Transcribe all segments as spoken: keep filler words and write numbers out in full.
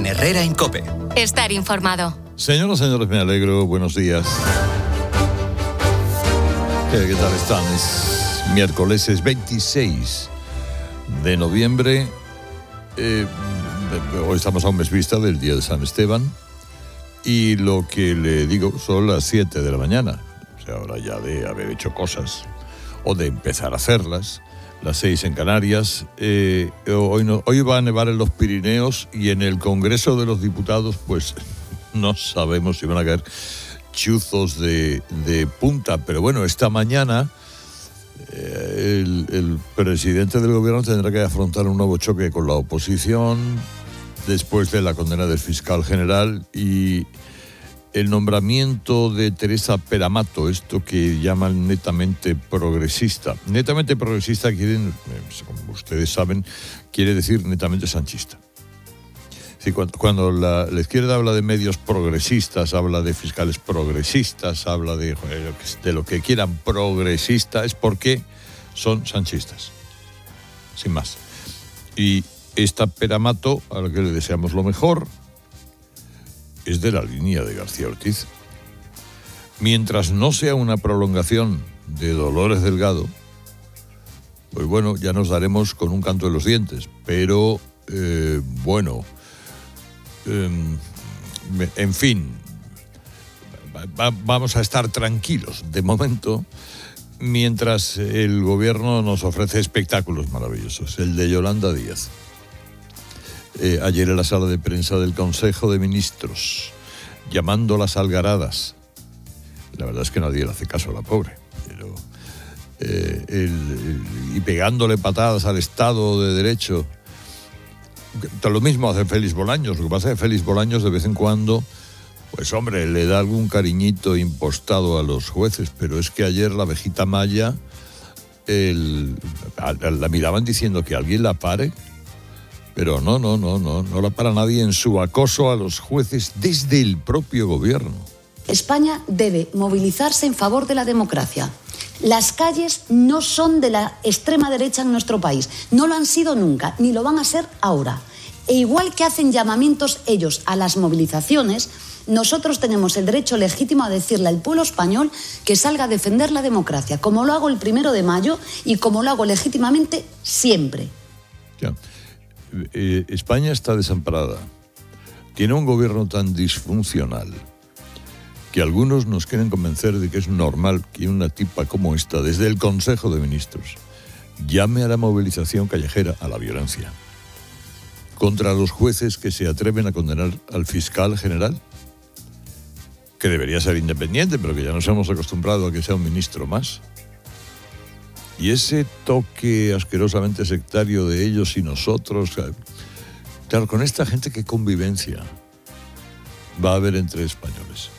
Herrera en COPE. Estar informado. Señoras y señores, me alegro. Buenos días. ¿Qué, qué tal están? Es miércoles, es veintiséis de noviembre. Eh, hoy estamos a un mes vista del día de San Esteban. Y lo que le digo son las siete de la mañana. O sea, hora ya de haber hecho cosas o de empezar a hacerlas. Las seis en Canarias. Eh, hoy, no, hoy va a nevar en los Pirineos y en el Congreso de los Diputados, pues no sabemos si van a caer chuzos de, de punta. Pero bueno, esta mañana eh, el, el presidente del gobierno tendrá que afrontar un nuevo choque con la oposición después de la condena del fiscal general y el nombramiento de Teresa Peramato, esto que llaman netamente progresista. Netamente progresista, quieren, como ustedes saben, quiere decir netamente sanchista. Sí, cuando cuando la, la izquierda habla de medios progresistas, habla de fiscales progresistas, habla de, de lo que quieran progresista, es porque son sanchistas. Sin más. Y esta Peramato, a la que le deseamos lo mejor, es de la línea de García Ortiz. Mientras no sea una prolongación de Dolores Delgado, pues bueno, ya nos daremos con un canto en los dientes. Pero, eh, bueno, eh, en fin, va, vamos a estar tranquilos de momento, mientras el gobierno nos ofrece espectáculos maravillosos. El de Yolanda Díaz. Eh, ayer en la sala de prensa del Consejo de Ministros, llamando las algaradas. La verdad es que nadie le hace caso a la pobre. Pero, eh, el, el, y pegándole patadas al Estado de Derecho. Lo mismo hace Félix Bolaños. Lo que pasa es que Félix Bolaños de vez en cuando, pues hombre, le da algún cariñito impostado a los jueces. Pero es que ayer la abejita Maya el, a, a, la miraban diciendo que alguien la pare. Pero no, no, no, no, no la para nadie en su acoso a los jueces desde el propio gobierno. España debe movilizarse en favor de la democracia. Las calles no son de la extrema derecha en nuestro país. No lo han sido nunca, ni lo van a ser ahora. E igual que hacen llamamientos ellos a las movilizaciones, nosotros tenemos el derecho legítimo a decirle al pueblo español que salga a defender la democracia, como lo hago el primero de mayo y como lo hago legítimamente siempre. Ya. Eh, España está desamparada. Tiene un gobierno tan disfuncional que algunos nos quieren convencer de que es normal que una tipa como esta, desde el Consejo de Ministros, llame a la movilización callejera, a la violencia, contra los jueces que se atreven a condenar al fiscal general, que debería ser independiente, pero que ya nos hemos acostumbrado a que sea un ministro más. Y ese toque asquerosamente sectario de ellos y nosotros, claro, con esta gente, ¿qué convivencia va a haber entre españoles?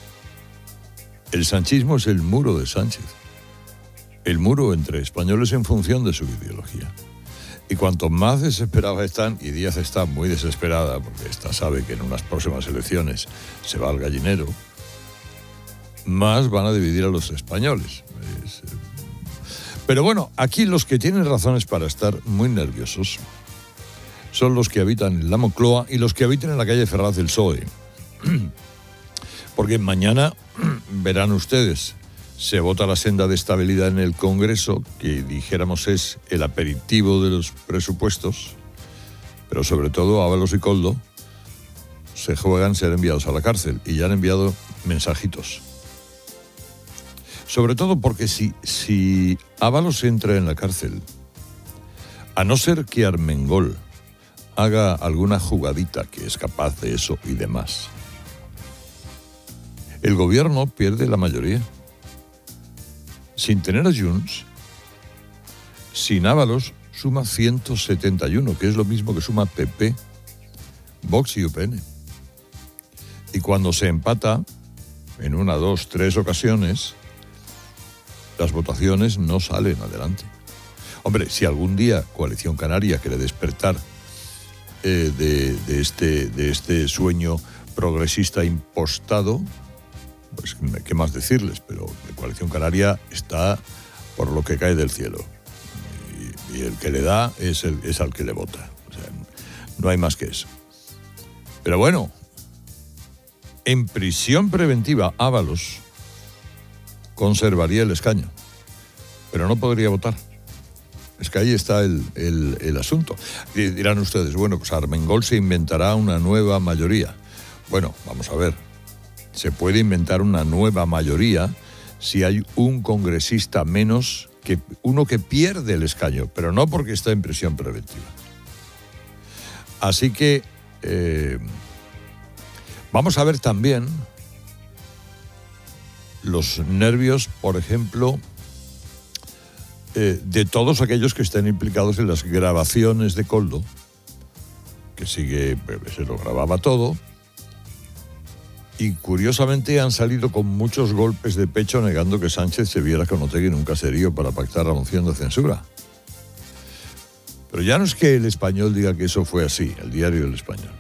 El sanchismo es el muro de Sánchez, el muro entre españoles en función de su ideología. Y cuanto más desesperados están, y Díaz está muy desesperada, porque esta sabe que en unas próximas elecciones se va al gallinero, más van a dividir a los españoles. Es, Pero bueno, aquí los que tienen razones para estar muy nerviosos son los que habitan en la Moncloa y los que habitan en la calle Ferraz del P S O E. Porque mañana, verán ustedes, se vota la senda de estabilidad en el Congreso, que dijéramos es el aperitivo de los presupuestos, pero sobre todo Ábalos y Koldo se juegan ser enviados a la cárcel y ya han enviado mensajitos. Sobre todo porque si, si Ábalos entra en la cárcel, a no ser que Armengol haga alguna jugadita que es capaz de eso y demás, el gobierno pierde la mayoría. Sin tener a Junts, sin Ábalos, suma ciento setenta y uno, que es lo mismo que suma P P, Vox y U P N. Y cuando se empata, en una, dos, tres ocasiones, las votaciones no salen adelante. Hombre, si algún día Coalición Canaria quiere despertar eh, de, de, este, de este sueño progresista impostado, pues qué más decirles, pero la Coalición Canaria está por lo que cae del cielo. Y, y el que le da es, el, es al que le vota. O sea, no hay más que eso. Pero bueno, en prisión preventiva, Ábalos conservaría el escaño, pero no podría votar. Es que ahí está el, el, el asunto. Y dirán ustedes, bueno, pues Armengol se inventará una nueva mayoría. Bueno, vamos a ver. Se puede inventar una nueva mayoría si hay un congresista menos, que uno que pierde el escaño, pero no porque está en prisión preventiva. Así que eh, vamos a ver también los nervios, por ejemplo, eh, de todos aquellos que estén implicados en las grabaciones de Koldo, que sigue, se lo grababa todo, y curiosamente han salido con muchos golpes de pecho negando que Sánchez se viera con Otegi en un caserío para pactar la moción de censura. Pero ya no es que El Español diga que eso fue así, el diario El Español.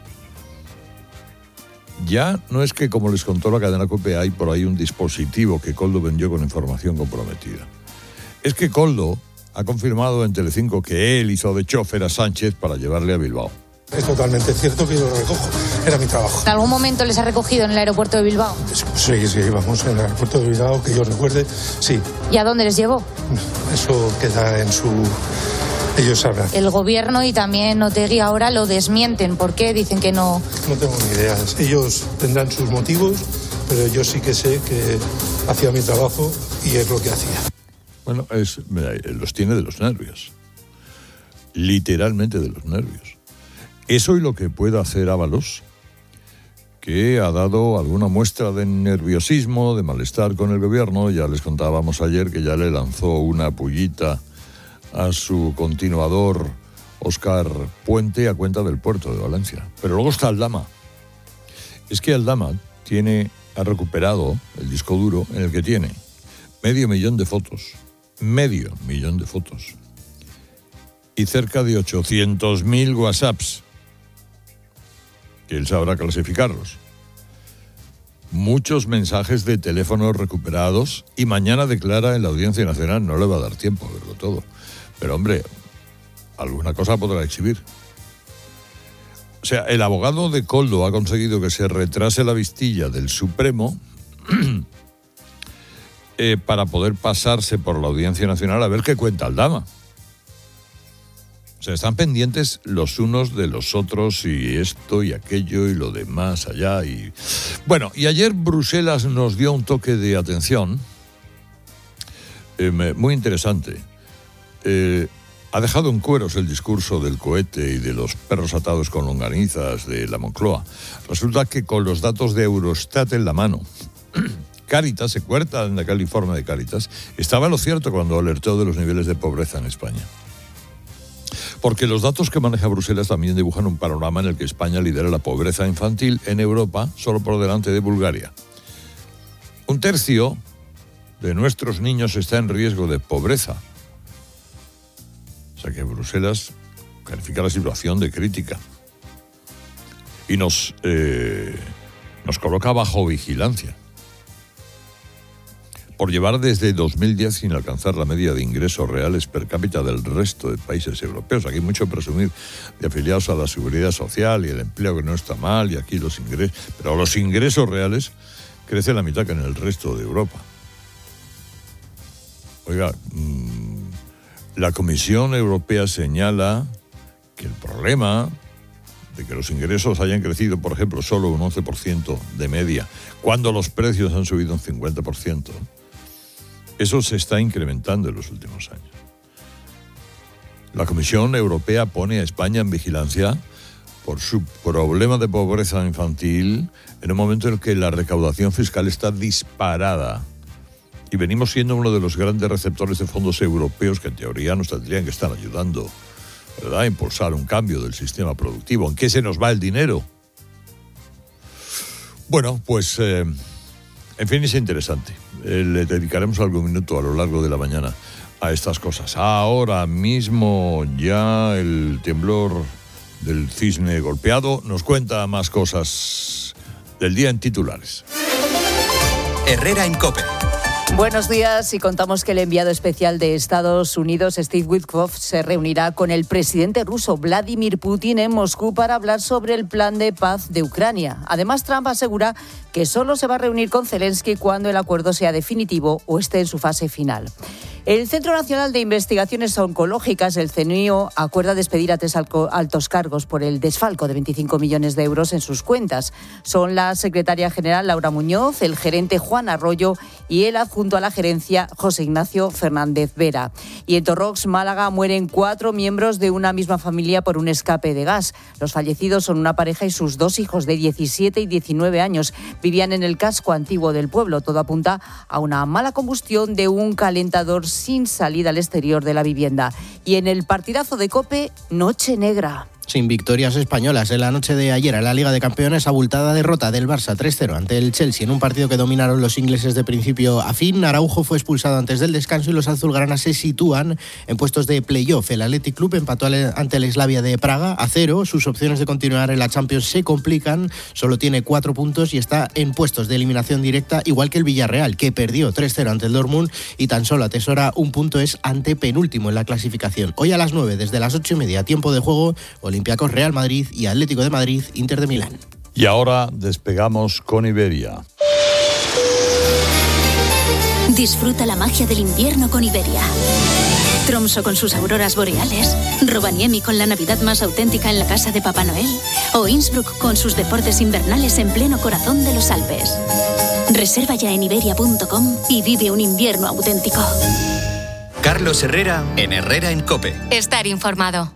Ya no es que, como les contó la cadena COPE, hay por ahí un dispositivo que Koldo vendió con información comprometida. Es que Koldo ha confirmado en Telecinco que él hizo de chofer a Sánchez para llevarle a Bilbao. Es totalmente cierto que yo lo recojo. Era mi trabajo. ¿En algún momento les ha recogido en el aeropuerto de Bilbao? Sí, sí, vamos, en el aeropuerto de Bilbao, que yo recuerde, sí. ¿Y a dónde les llevó? Eso queda en su... Ellos sabrán. El gobierno y también Otegi ahora lo desmienten. ¿Por qué? Dicen que no... No tengo ni idea. Ellos tendrán sus motivos, pero yo sí que sé que hacía mi trabajo y es lo que hacía. Bueno, es, mira, los tiene de los nervios. Literalmente de los nervios. Eso y lo que puede hacer Ábalos, que ha dado alguna muestra de nerviosismo, de malestar con el gobierno. Ya les contábamos ayer que ya le lanzó una pullita a su continuador Óscar Puente a cuenta del puerto de Valencia. Pero luego está Aldama. Es que Aldama tiene, ha recuperado el disco duro en el que tiene medio millón de fotos, medio millón de fotos y cerca de ochocientos mil WhatsApps, que él sabrá clasificarlos. Muchos mensajes de teléfonos recuperados y mañana declara en la Audiencia Nacional. No le va a dar tiempo a verlo todo. Pero, hombre, alguna cosa podrá exhibir. O sea, el abogado de Koldo ha conseguido que se retrase la vistilla del Supremo eh, para poder pasarse por la Audiencia Nacional a ver qué cuenta Aldama. O sea, están pendientes los unos de los otros y esto y aquello y lo de más allá. Y... Bueno, y ayer Bruselas nos dio un toque de atención eh, muy interesante. Eh, ha dejado en cueros el discurso del cohete y de los perros atados con longanizas de la Moncloa. Resulta que con los datos de Eurostat en la mano, Cáritas, se cuenta en aquel informe de Cáritas, estaba en lo cierto cuando alertó de los niveles de pobreza en España. Porque los datos que maneja Bruselas también dibujan un panorama en el que España lidera la pobreza infantil en Europa, solo por delante de Bulgaria. Un tercio de nuestros niños está en riesgo de pobreza. O sea que Bruselas califica la situación de crítica y nos, eh, nos coloca bajo vigilancia por llevar desde dos mil diez sin alcanzar la media de ingresos reales per cápita del resto de países europeos. Aquí hay mucho presumir de afiliados a la seguridad social y el empleo, que no está mal, y aquí los ingresos, pero los ingresos reales crecen la mitad que en el resto de Europa. Oiga, mmm, la Comisión Europea señala que el problema de que los ingresos hayan crecido, por ejemplo, solo un once por ciento de media, cuando los precios han subido un cincuenta por ciento, eso se está incrementando en los últimos años. La Comisión Europea pone a España en vigilancia por su problema de pobreza infantil en un momento en el que la recaudación fiscal está disparada. Y venimos siendo uno de los grandes receptores de fondos europeos que en teoría nos tendrían que estar ayudando, ¿verdad?, a impulsar un cambio del sistema productivo. ¿En qué se nos va el dinero? Bueno, pues, eh, en fin, es interesante. Eh, le dedicaremos algún minuto a lo largo de la mañana a estas cosas. Ahora mismo ya el temblor del Cisne golpeado nos cuenta más cosas del día en titulares. Herrera en COPE. Buenos días, y contamos que el enviado especial de Estados Unidos, Steve Witkoff, se reunirá con el presidente ruso Vladimir Putin en Moscú para hablar sobre el plan de paz de Ucrania. Además, Trump asegura que solo se va a reunir con Zelensky cuando el acuerdo sea definitivo o esté en su fase final. El Centro Nacional de Investigaciones Oncológicas, el CENIO, acuerda despedir a tres altos cargos por el desfalco de veinticinco millones de euros en sus cuentas. Son la secretaria general Laura Muñoz, el gerente Juan Arroyo y el adjunto a la gerencia José Ignacio Fernández Vera. Y en Torrox, Málaga, mueren cuatro miembros de una misma familia por un escape de gas. Los fallecidos son una pareja y sus dos hijos de diecisiete y diecinueve años. Vivían en el casco antiguo del pueblo. Todo apunta a una mala combustión de un calentador sin salida al exterior de la vivienda. Y en el partidazo de COPE, noche negra. Sin victorias españolas en la noche de ayer en la Liga de Campeones, abultada derrota del Barça tres cero ante el Chelsea en un partido que dominaron los ingleses de principio a fin. Araujo fue expulsado antes del descanso y los azulgranas se sitúan en puestos de playoff. El Athletic Club empató ante el Slavia de Praga a cero. Sus opciones de continuar en la Champions se complican. Solo tiene cuatro puntos y está en puestos de eliminación directa, igual que el Villarreal, que perdió tres cero ante el Dortmund y tan solo atesora un punto, es antepenúltimo en la clasificación. Hoy a las nueve, desde las ocho y media, tiempo de juego, Olympiacos Real Madrid y Atlético de Madrid Inter de Milán. Y ahora despegamos con Iberia. Disfruta la magia del invierno con Iberia. Tromsø con sus auroras boreales, Rovaniemi con la Navidad más auténtica en la casa de Papá Noel, o Innsbruck con sus deportes invernales en pleno corazón de los Alpes. Reserva ya en iberia punto com y vive un invierno auténtico. Carlos Herrera en Herrera en COPE. Estar informado.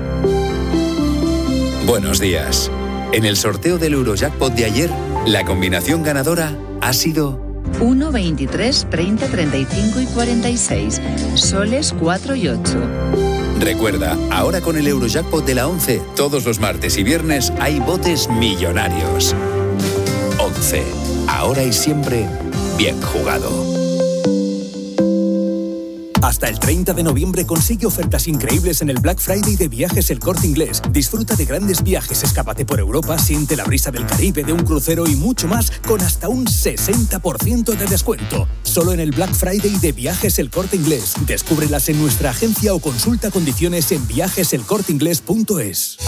Buenos días. En el sorteo del Eurojackpot de ayer, la combinación ganadora ha sido uno, veintitrés, treinta, treinta y cinco y cuarenta y seis. Soles cuatro y ocho. Recuerda, ahora con el Eurojackpot de la once, todos los martes y viernes hay botes millonarios. once. Ahora y siempre, bien jugado. Hasta el treinta de noviembre consigue ofertas increíbles en el Black Friday de Viajes El Corte Inglés. Disfruta de grandes viajes, escápate por Europa, siente la brisa del Caribe, de un crucero y mucho más con hasta un sesenta por ciento de descuento. Solo en el Black Friday de Viajes El Corte Inglés. Descúbrelas en nuestra agencia o consulta condiciones en viajes el corte inglés punto es.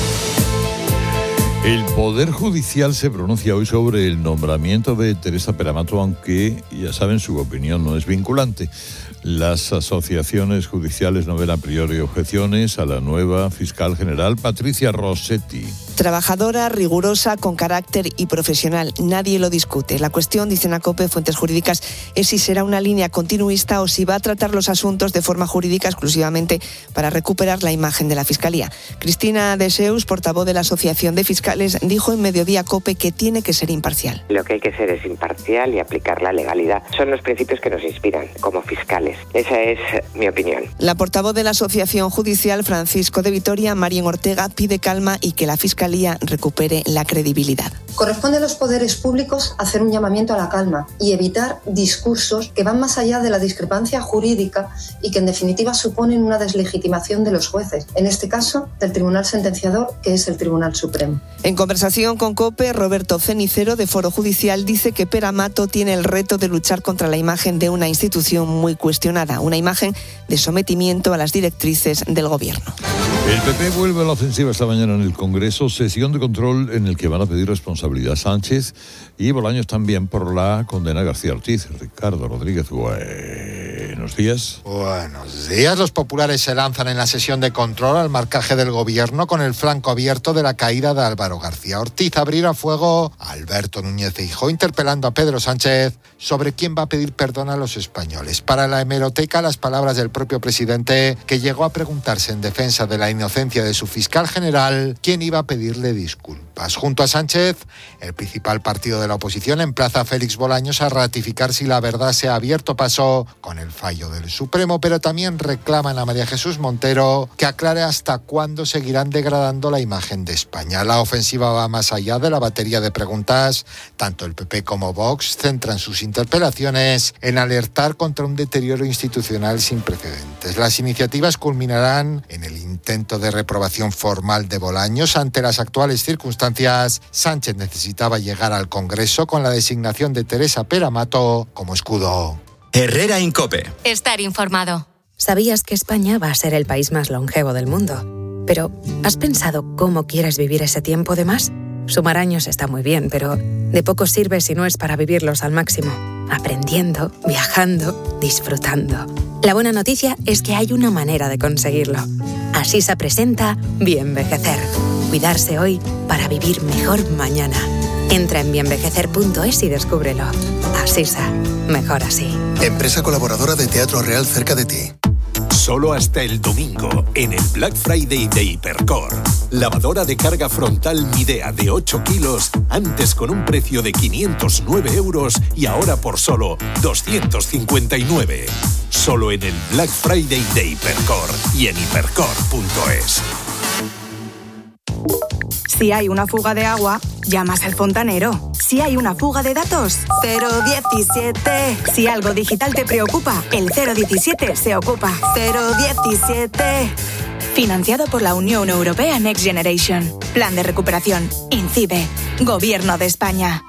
El Poder Judicial se pronuncia hoy sobre el nombramiento de Teresa Peramato, aunque, ya saben, su opinión no es vinculante. Las asociaciones judiciales no ven a priori objeciones a la nueva fiscal general, Patricia Rossetti. Trabajadora, rigurosa, con carácter y profesional. Nadie lo discute. La cuestión, dicen a COPE fuentes jurídicas, es si será una línea continuista o si va a tratar los asuntos de forma jurídica exclusivamente para recuperar la imagen de la Fiscalía. Cristina de Seus, portavoz de la Asociación de Fiscales, dijo en Mediodía COPE que tiene que ser imparcial. Lo que hay que ser es imparcial y aplicar la legalidad. Son los principios que nos inspiran como fiscales. Esa es mi opinión. La portavoz de la Asociación Judicial, Francisco de Vitoria, Marien Ortega, pide calma y que la Fiscalía recupere la credibilidad. Corresponde a los poderes públicos hacer un llamamiento a la calma y evitar discursos que van más allá de la discrepancia jurídica y que en definitiva suponen una deslegitimación de los jueces, en este caso del Tribunal Sentenciador, que es el Tribunal Supremo. En conversación con COPE, Roberto Cenicero, de Foro Judicial, dice que Peramato tiene el reto de luchar contra la imagen de una institución muy cuestionada, una imagen de sometimiento a las directrices del gobierno. El P P vuelve a la ofensiva esta mañana en el Congreso, sesión de control en el que van a pedir responsabilidad a Sánchez y Bolaños también por la condena a García Ortiz. Ricardo Rodríguez, buenos días. Buenos días. Los populares se lanzan en la sesión de control al marcaje del gobierno con el flanco abierto de la caída de Álvaro García Ortiz. Abrir a fuego a Alberto Núñez Feijóo, interpelando a Pedro Sánchez sobre quién va a pedir perdón a los españoles. Para la hemeroteca, las palabras del propio presidente, que llegó a preguntarse en defensa de la inocencia de su fiscal general quién iba a pedirle disculpas. Junto a Sánchez, el principal partido de la oposición emplaza a Félix Bolaños a ratificar si la verdad se ha abierto paso con el fallo del Supremo, pero también reclaman a María Jesús Montero que aclare hasta cuándo seguirán degradando la imagen de España. La ofensiva va más allá de la batería de preguntas. Tanto el P P como Vox centran sus interpelaciones en alertar contra un deterioro institucional sin precedentes. Las iniciativas culminarán en el intento de reprobación formal de Bolaños. Ante las actuales circunstancias, Sánchez necesitaba llegar al Congreso con la designación de Teresa Peramato como escudo. Herrera Incope. Estar informado. ¿Sabías que España va a ser el país más longevo del mundo? Pero, ¿has pensado cómo quieres vivir ese tiempo de más? Sumar años está muy bien, pero de poco sirve si no es para vivirlos al máximo. Aprendiendo, viajando, disfrutando. La buena noticia es que hay una manera de conseguirlo. Asisa presenta Bienvejecer. Cuidarse hoy para vivir mejor mañana. Entra en bienvejecer punto es y descúbrelo. Asisa. Mejor así. Empresa colaboradora de Teatro Real cerca de ti. Solo hasta el domingo, en el Black Friday de Hipercor. Lavadora de carga frontal Midea de ocho kilos, antes con un precio de quinientos nueve euros y ahora por solo doscientos cincuenta y nueve. Solo en el Black Friday de Hipercor y en hipercor punto es. Si hay una fuga de agua, llamas al fontanero. Si hay una fuga de datos, cero diecisiete. Si algo digital te preocupa, el cero diecisiete se ocupa. cero diecisiete. Financiado por la Unión Europea Next Generation. Plan de recuperación. INCIBE. Gobierno de España.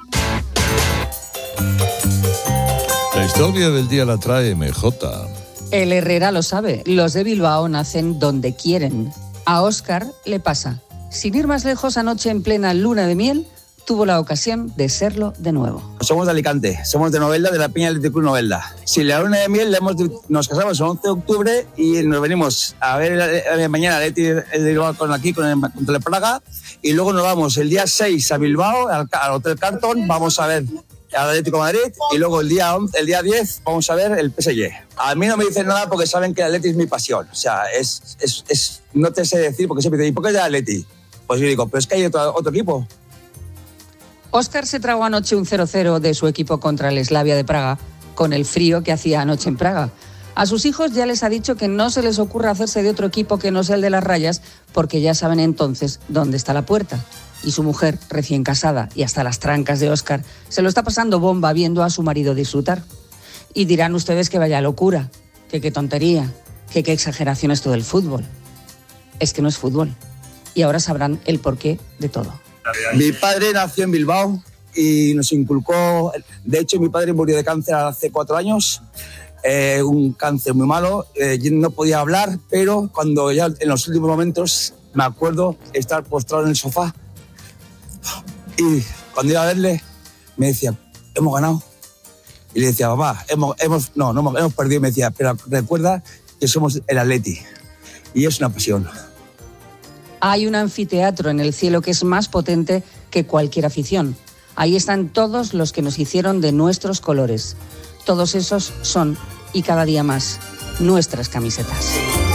La historia del día la trae M J. El Herrera lo sabe. Los de Bilbao nacen donde quieren. A Óscar le pasa. Sin ir más lejos, anoche en plena luna de miel, tuvo la ocasión de serlo de nuevo. Somos de Alicante, somos de Novelda, de la Peña del Club Novelda. Si la luna de miel, le hemos, nos casamos el once de octubre y nos venimos a ver eh, mañana el Bilbao con aquí, con el, contra el Praga, y luego nos vamos el día seis a Bilbao, al, al Hotel Carlton, vamos a ver al Atlético de Madrid, y luego el día, el día diez vamos a ver el P S G. A mí no me dicen nada porque saben que el Atleti es mi pasión. O sea, es, es, es, no te sé decir porque siempre dicen, ¿y por qué es de Atleti? Pues yo digo, pero es que hay otro, otro equipo. Óscar se tragó anoche un cero cero de su equipo contra el Slavia de Praga, con el frío que hacía anoche en Praga. A sus hijos ya les ha dicho que no se les ocurra hacerse de otro equipo que no sea el de las rayas, porque ya saben entonces dónde está la puerta. Y su mujer, recién casada y hasta las trancas de Óscar, se lo está pasando bomba viendo a su marido disfrutar. Y dirán ustedes que vaya locura, que qué tontería, que qué exageración esto del fútbol. Es que no es fútbol. Y ahora sabrán el porqué de todo. Mi padre nació en Bilbao y nos inculcó, de hecho mi padre murió de cáncer hace cuatro años, eh, un cáncer muy malo, eh, yo no podía hablar, pero cuando ya en los últimos momentos me acuerdo estar postrado en el sofá y cuando iba a verle me decía, hemos ganado. Y le decía, papá, hemos, hemos, no, no hemos, hemos perdido. Y me decía, pero recuerda que somos el Atleti y es una pasión. Hay un anfiteatro en el cielo que es más potente que cualquier afición. Ahí están todos los que nos hicieron de nuestros colores. Todos esos son, y cada día más, nuestras camisetas.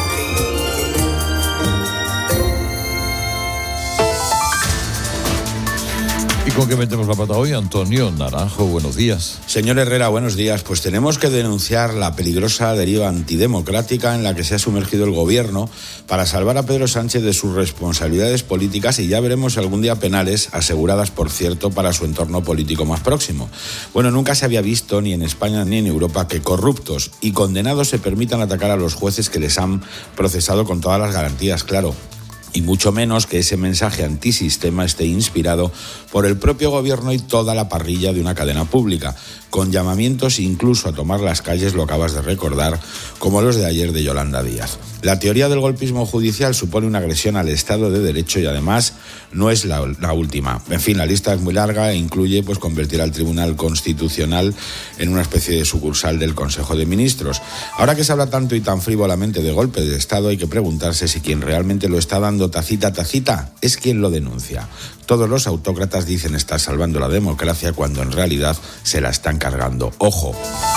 ¿Y con qué metemos la pata hoy? Antonio Naranjo, buenos días. Señor Herrera, buenos días. Pues tenemos que denunciar la peligrosa deriva antidemocrática en la que se ha sumergido el gobierno para salvar a Pedro Sánchez de sus responsabilidades políticas y ya veremos algún día penales, aseguradas, por cierto, para su entorno político más próximo. Bueno, nunca se había visto, ni en España ni en Europa, que corruptos y condenados se permitan atacar a los jueces que les han procesado con todas las garantías, claro. Y mucho menos que ese mensaje antisistema esté inspirado por el propio gobierno y toda la parrilla de una cadena pública, con llamamientos incluso a tomar las calles, lo acabas de recordar, como los de ayer de Yolanda Díaz. La teoría del golpismo judicial supone una agresión al Estado de Derecho y además no es la, la última. En fin, la lista es muy larga e incluye pues, convertir al Tribunal Constitucional en una especie de sucursal del Consejo de Ministros. Ahora que se habla tanto y tan frívolamente de golpe de Estado, hay que preguntarse si quien realmente lo está dando tacita tacita es quien lo denuncia. Todos los autócratas dicen estar salvando la democracia cuando en realidad se la están cargando. ¡Ojo!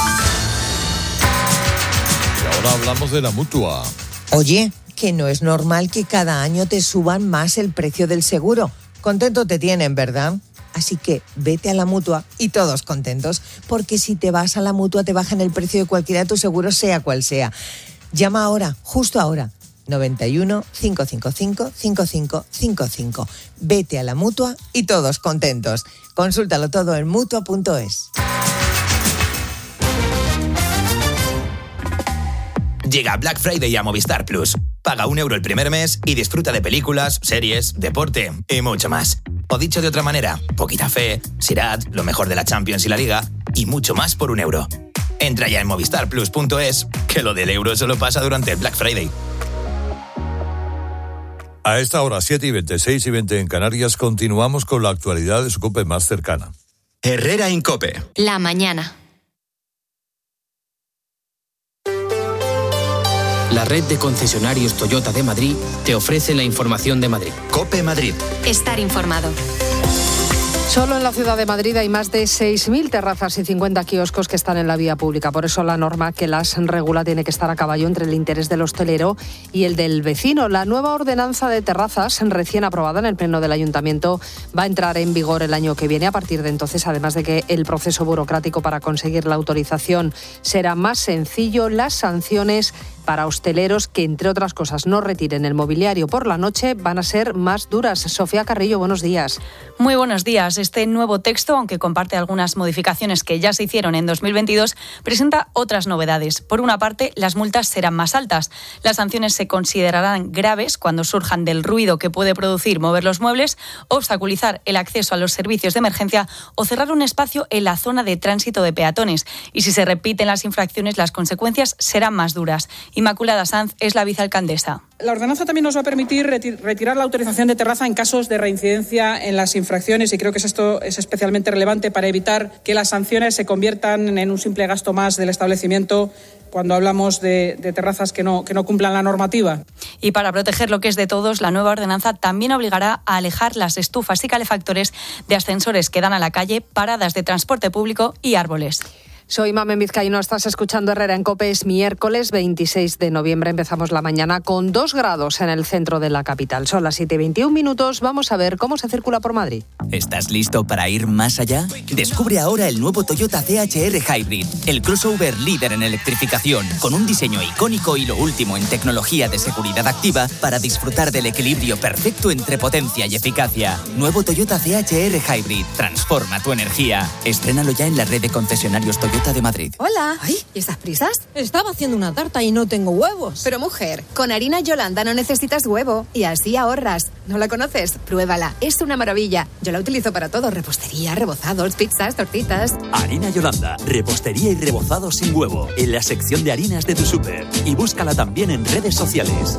Y ahora hablamos de la Mutua. Oye, que no es normal que cada año te suban más el precio del seguro. Contento te tienen, ¿verdad? Así que vete a la Mutua y todos contentos, porque si te vas a la Mutua te bajan el precio de cualquiera de tus seguros, sea cual sea. Llama ahora, justo ahora, noventa y uno, cinco cinco cinco, cinco cinco cinco cinco. Vete a la Mutua y todos contentos. Consúltalo todo en mutua punto es. Llega Black Friday a Movistar Plus. Paga un euro el primer mes y disfruta de películas, series, deporte y mucho más. O dicho de otra manera, Poquita Fe, Sirat, lo mejor de la Champions y la Liga y mucho más por un euro. Entra ya en movistar plus punto es, que lo del euro solo pasa durante el Black Friday. A esta hora, siete y veinte, seis y veinte en Canarias, continuamos con la actualidad de su COPE más cercana. Herrera Incope. La mañana. La red de concesionarios Toyota de Madrid te ofrece la información de Madrid. COPE Madrid. Estar informado. Solo en la ciudad de Madrid hay más de seis mil terrazas y cincuenta kioscos que están en la vía pública. Por eso la norma que las regula tiene que estar a caballo entre el interés del hostelero y el del vecino. La nueva ordenanza de terrazas, recién aprobada en el Pleno del Ayuntamiento, va a entrar en vigor el año que viene. A partir de entonces, además de que el proceso burocrático para conseguir la autorización será más sencillo, las sanciones para hosteleros que, entre otras cosas, no retiren el mobiliario por la noche van a ser más duras. Sofía Carrillo, buenos días. Muy buenos días. Este nuevo texto, aunque comparte algunas modificaciones que ya se hicieron en dos mil veintidós, presenta otras novedades. Por una parte, las multas serán más altas. Las sanciones se considerarán graves cuando surjan del ruido que puede producir mover los muebles, obstaculizar el acceso a los servicios de emergencia o cerrar un espacio en la zona de tránsito de peatones. Y si se repiten las infracciones, las consecuencias serán más duras. Inmaculada Sanz es la vicealcaldesa. La ordenanza también nos va a permitir reti- retirar la autorización de terraza en casos de reincidencia en las infracciones, y creo que esto es especialmente relevante para evitar que las sanciones se conviertan en un simple gasto más del establecimiento cuando hablamos de, de terrazas que no, que no cumplan la normativa. Y para proteger lo que es de todos, la nueva ordenanza también obligará a alejar las estufas y calefactores de ascensores que dan a la calle, paradas de transporte público y árboles. Soy Mamen Vizcaíno, estás escuchando Herrera en COPE. Es miércoles veintiséis de noviembre, empezamos la mañana con dos grados en el centro de la capital. Son las siete y veintiún minutos, vamos a ver cómo se circula por Madrid. ¿Estás listo para ir más allá? Descubre ahora el nuevo Toyota C H R Hybrid, el crossover líder en electrificación, con un diseño icónico y lo último en tecnología de seguridad activa para disfrutar del equilibrio perfecto entre potencia y eficacia. Nuevo Toyota C H R Hybrid, transforma tu energía. Estrénalo ya en la red de concesionarios Toyota de Madrid. Hola. Ay, ¿y estas prisas? Estaba haciendo una tarta y no tengo huevos. Pero mujer, con harina Yolanda no necesitas huevo y así ahorras. ¿No la conoces? Pruébala. Es una maravilla. Yo la utilizo para todo: repostería, rebozados, pizzas, tortitas. Harina Yolanda, repostería y rebozado sin huevo, en la sección de harinas de tu súper. Y búscala también en redes sociales.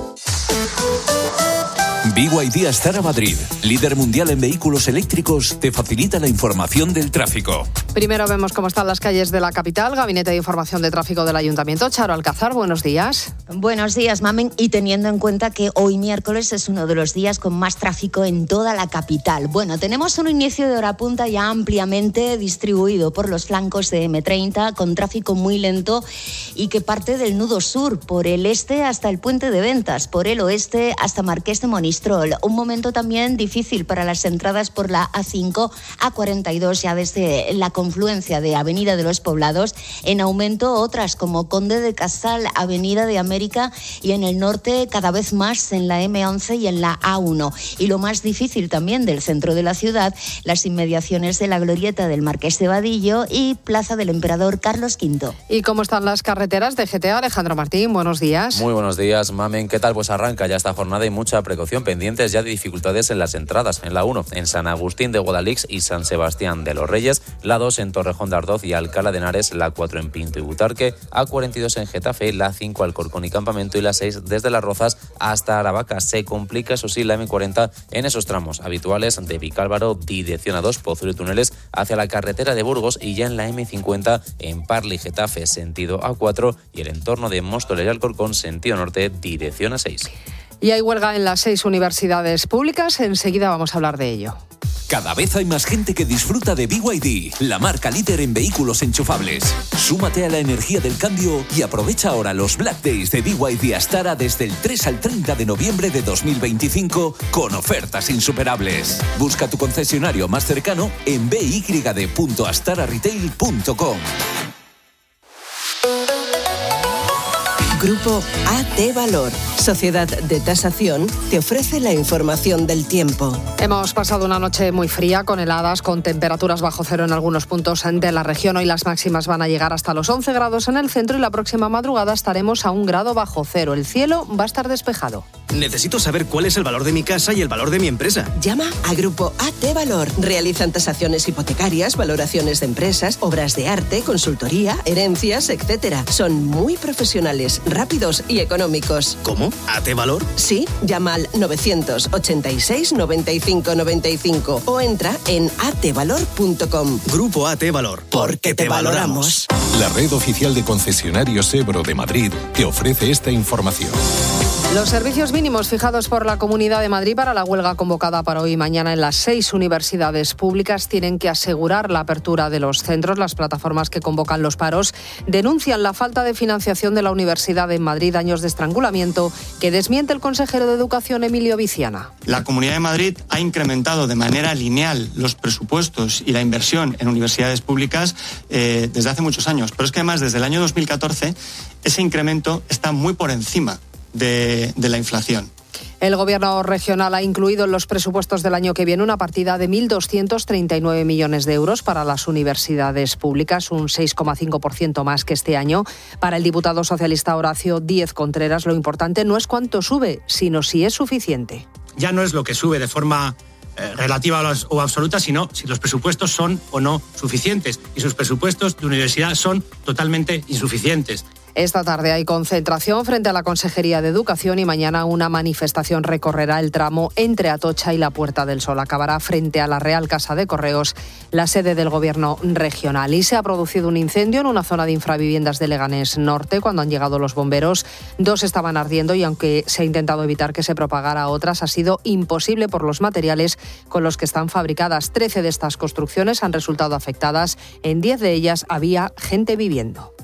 B Y D Astara Madrid, líder mundial en vehículos eléctricos, te facilita la información del tráfico. Primero vemos cómo están las calles de la capital. Gabinete de Información de Tráfico del Ayuntamiento. Charo Alcázar, buenos días. Buenos días, Mamen. Y teniendo en cuenta que hoy miércoles es uno de los días con más tráfico en toda la capital. Bueno, tenemos un inicio de hora punta ya ampliamente distribuido por los flancos de eme treinta, con tráfico muy lento y que parte del nudo sur, por el este hasta el Puente de Ventas, por el oeste hasta Marqués de Monistrol. Un momento también difícil para las entradas por la A cinco, A cuarenta y dos, ya desde la confluencia de Avenida de los Poblados. En aumento otras como Conde de Casal, Avenida de América, y en el norte cada vez más en la eme once y en la A uno. Y lo más difícil también del centro de la ciudad, las inmediaciones de la glorieta del Marqués de Vadillo y Plaza del Emperador Carlos quinto. ¿Y cómo están las carreteras de G T A? Alejandro Martín, buenos días. Muy buenos días, Mamen. ¿Qué tal? Pues arranca ya esta jornada y mucha precaución, pendientes ya de dificultades en las entradas. En la uno, en San Agustín de Guadalix y San Sebastián de los Reyes. La dos, en Torrejón de Ardoz y Alcalá de Henares. La cuatro, en Pinto y Butarque. A cuarenta y dos, en Getafe. La cinco, Alcorcón y Campamento. Y la seis, desde Las Rozas hasta Aravaca. Se complica, eso sí, la eme cuarenta en esos tramos habituales de Vicálvaro, dirección A dos, Pozuelo y Túneles, hacia la carretera de Burgos. Y ya en la eme cincuenta, en Parla y Getafe, sentido A cuatro. Y el entorno de Móstoles y Alcorcón, sentido norte, dirección A seis. Y hay huelga en las seis universidades públicas. Enseguida vamos a hablar de ello. Cada vez hay más gente que disfruta de B Y D, la marca líder en vehículos enchufables. Súmate a la energía del cambio y aprovecha ahora los Black Days de B Y D Astara desde el tres al treinta de noviembre de dos mil veinticinco con ofertas insuperables. Busca tu concesionario más cercano en b y d punto astara retail punto com. Grupo A T Valor, sociedad de tasación, te ofrece la información del tiempo. Hemos pasado una noche muy fría con heladas, con temperaturas bajo cero en algunos puntos de la región. Hoy las máximas van a llegar hasta los once grados en el centro y la próxima madrugada estaremos a un grado bajo cero. El cielo va a estar despejado. Necesito saber cuál es el valor de mi casa y el valor de mi empresa. Llama a Grupo A T Valor. Realizan tasaciones hipotecarias, valoraciones de empresas, obras de arte, consultoría, herencias, etcétera. Son muy profesionales, rápidos y económicos. ¿Cómo? ¿A T Valor? Sí, llama al novecientos ochenta y seis noventa y cinco noventa y cinco o entra en a t valor punto com. Grupo A T Valor. Porque te valoramos. La red oficial de concesionarios Ebro de Madrid te ofrece esta información. Los servicios mínimos fijados por la Comunidad de Madrid para la huelga convocada para hoy y mañana en las seis universidades públicas tienen que asegurar la apertura de los centros. Las plataformas que convocan los paros denuncian la falta de financiación de la Universidad de Madrid, años de estrangulamiento que desmiente el consejero de Educación, Emilio Viciana. La Comunidad de Madrid ha incrementado de manera lineal los presupuestos y la inversión en universidades públicas eh, desde hace muchos años. Pero es que además desde el año dos mil catorce ese incremento está muy por encima De, de la inflación. El Gobierno regional ha incluido en los presupuestos del año que viene una partida de mil doscientos treinta y nueve millones de euros para las universidades públicas, un seis coma cinco por ciento más que este año. Para el diputado socialista Horacio Díez Contreras, lo importante no es cuánto sube, sino si es suficiente. Ya no es lo que sube de forma eh, relativa o absoluta, sino si los presupuestos son o no suficientes. Y sus presupuestos de universidad son totalmente insuficientes. Esta tarde hay concentración frente a la Consejería de Educación y mañana una manifestación recorrerá el tramo entre Atocha y la Puerta del Sol. Acabará frente a la Real Casa de Correos, la sede del Gobierno regional. Y se ha producido un incendio en una zona de infraviviendas de Leganés Norte. Cuando han llegado los bomberos, dos estaban ardiendo y aunque se ha intentado evitar que se propagara a otras, ha sido imposible por los materiales con los que están fabricadas. Trece de estas construcciones han resultado afectadas. En diez de ellas había gente viviendo.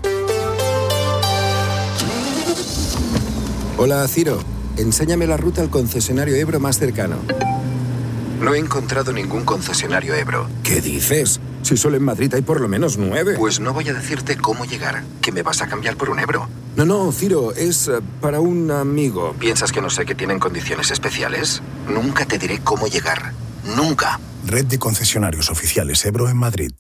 Hola, Ciro. Enséñame la ruta al concesionario Ebro más cercano. No he encontrado ningún concesionario Ebro. ¿Qué dices? Si solo en Madrid hay por lo menos nueve. Pues no voy a decirte cómo llegar, que me vas a cambiar por un Ebro. No, no, Ciro, es uh, para un amigo. ¿Piensas que no sé que tienen condiciones especiales? Nunca te diré cómo llegar. Nunca. Red de concesionarios oficiales Ebro en Madrid.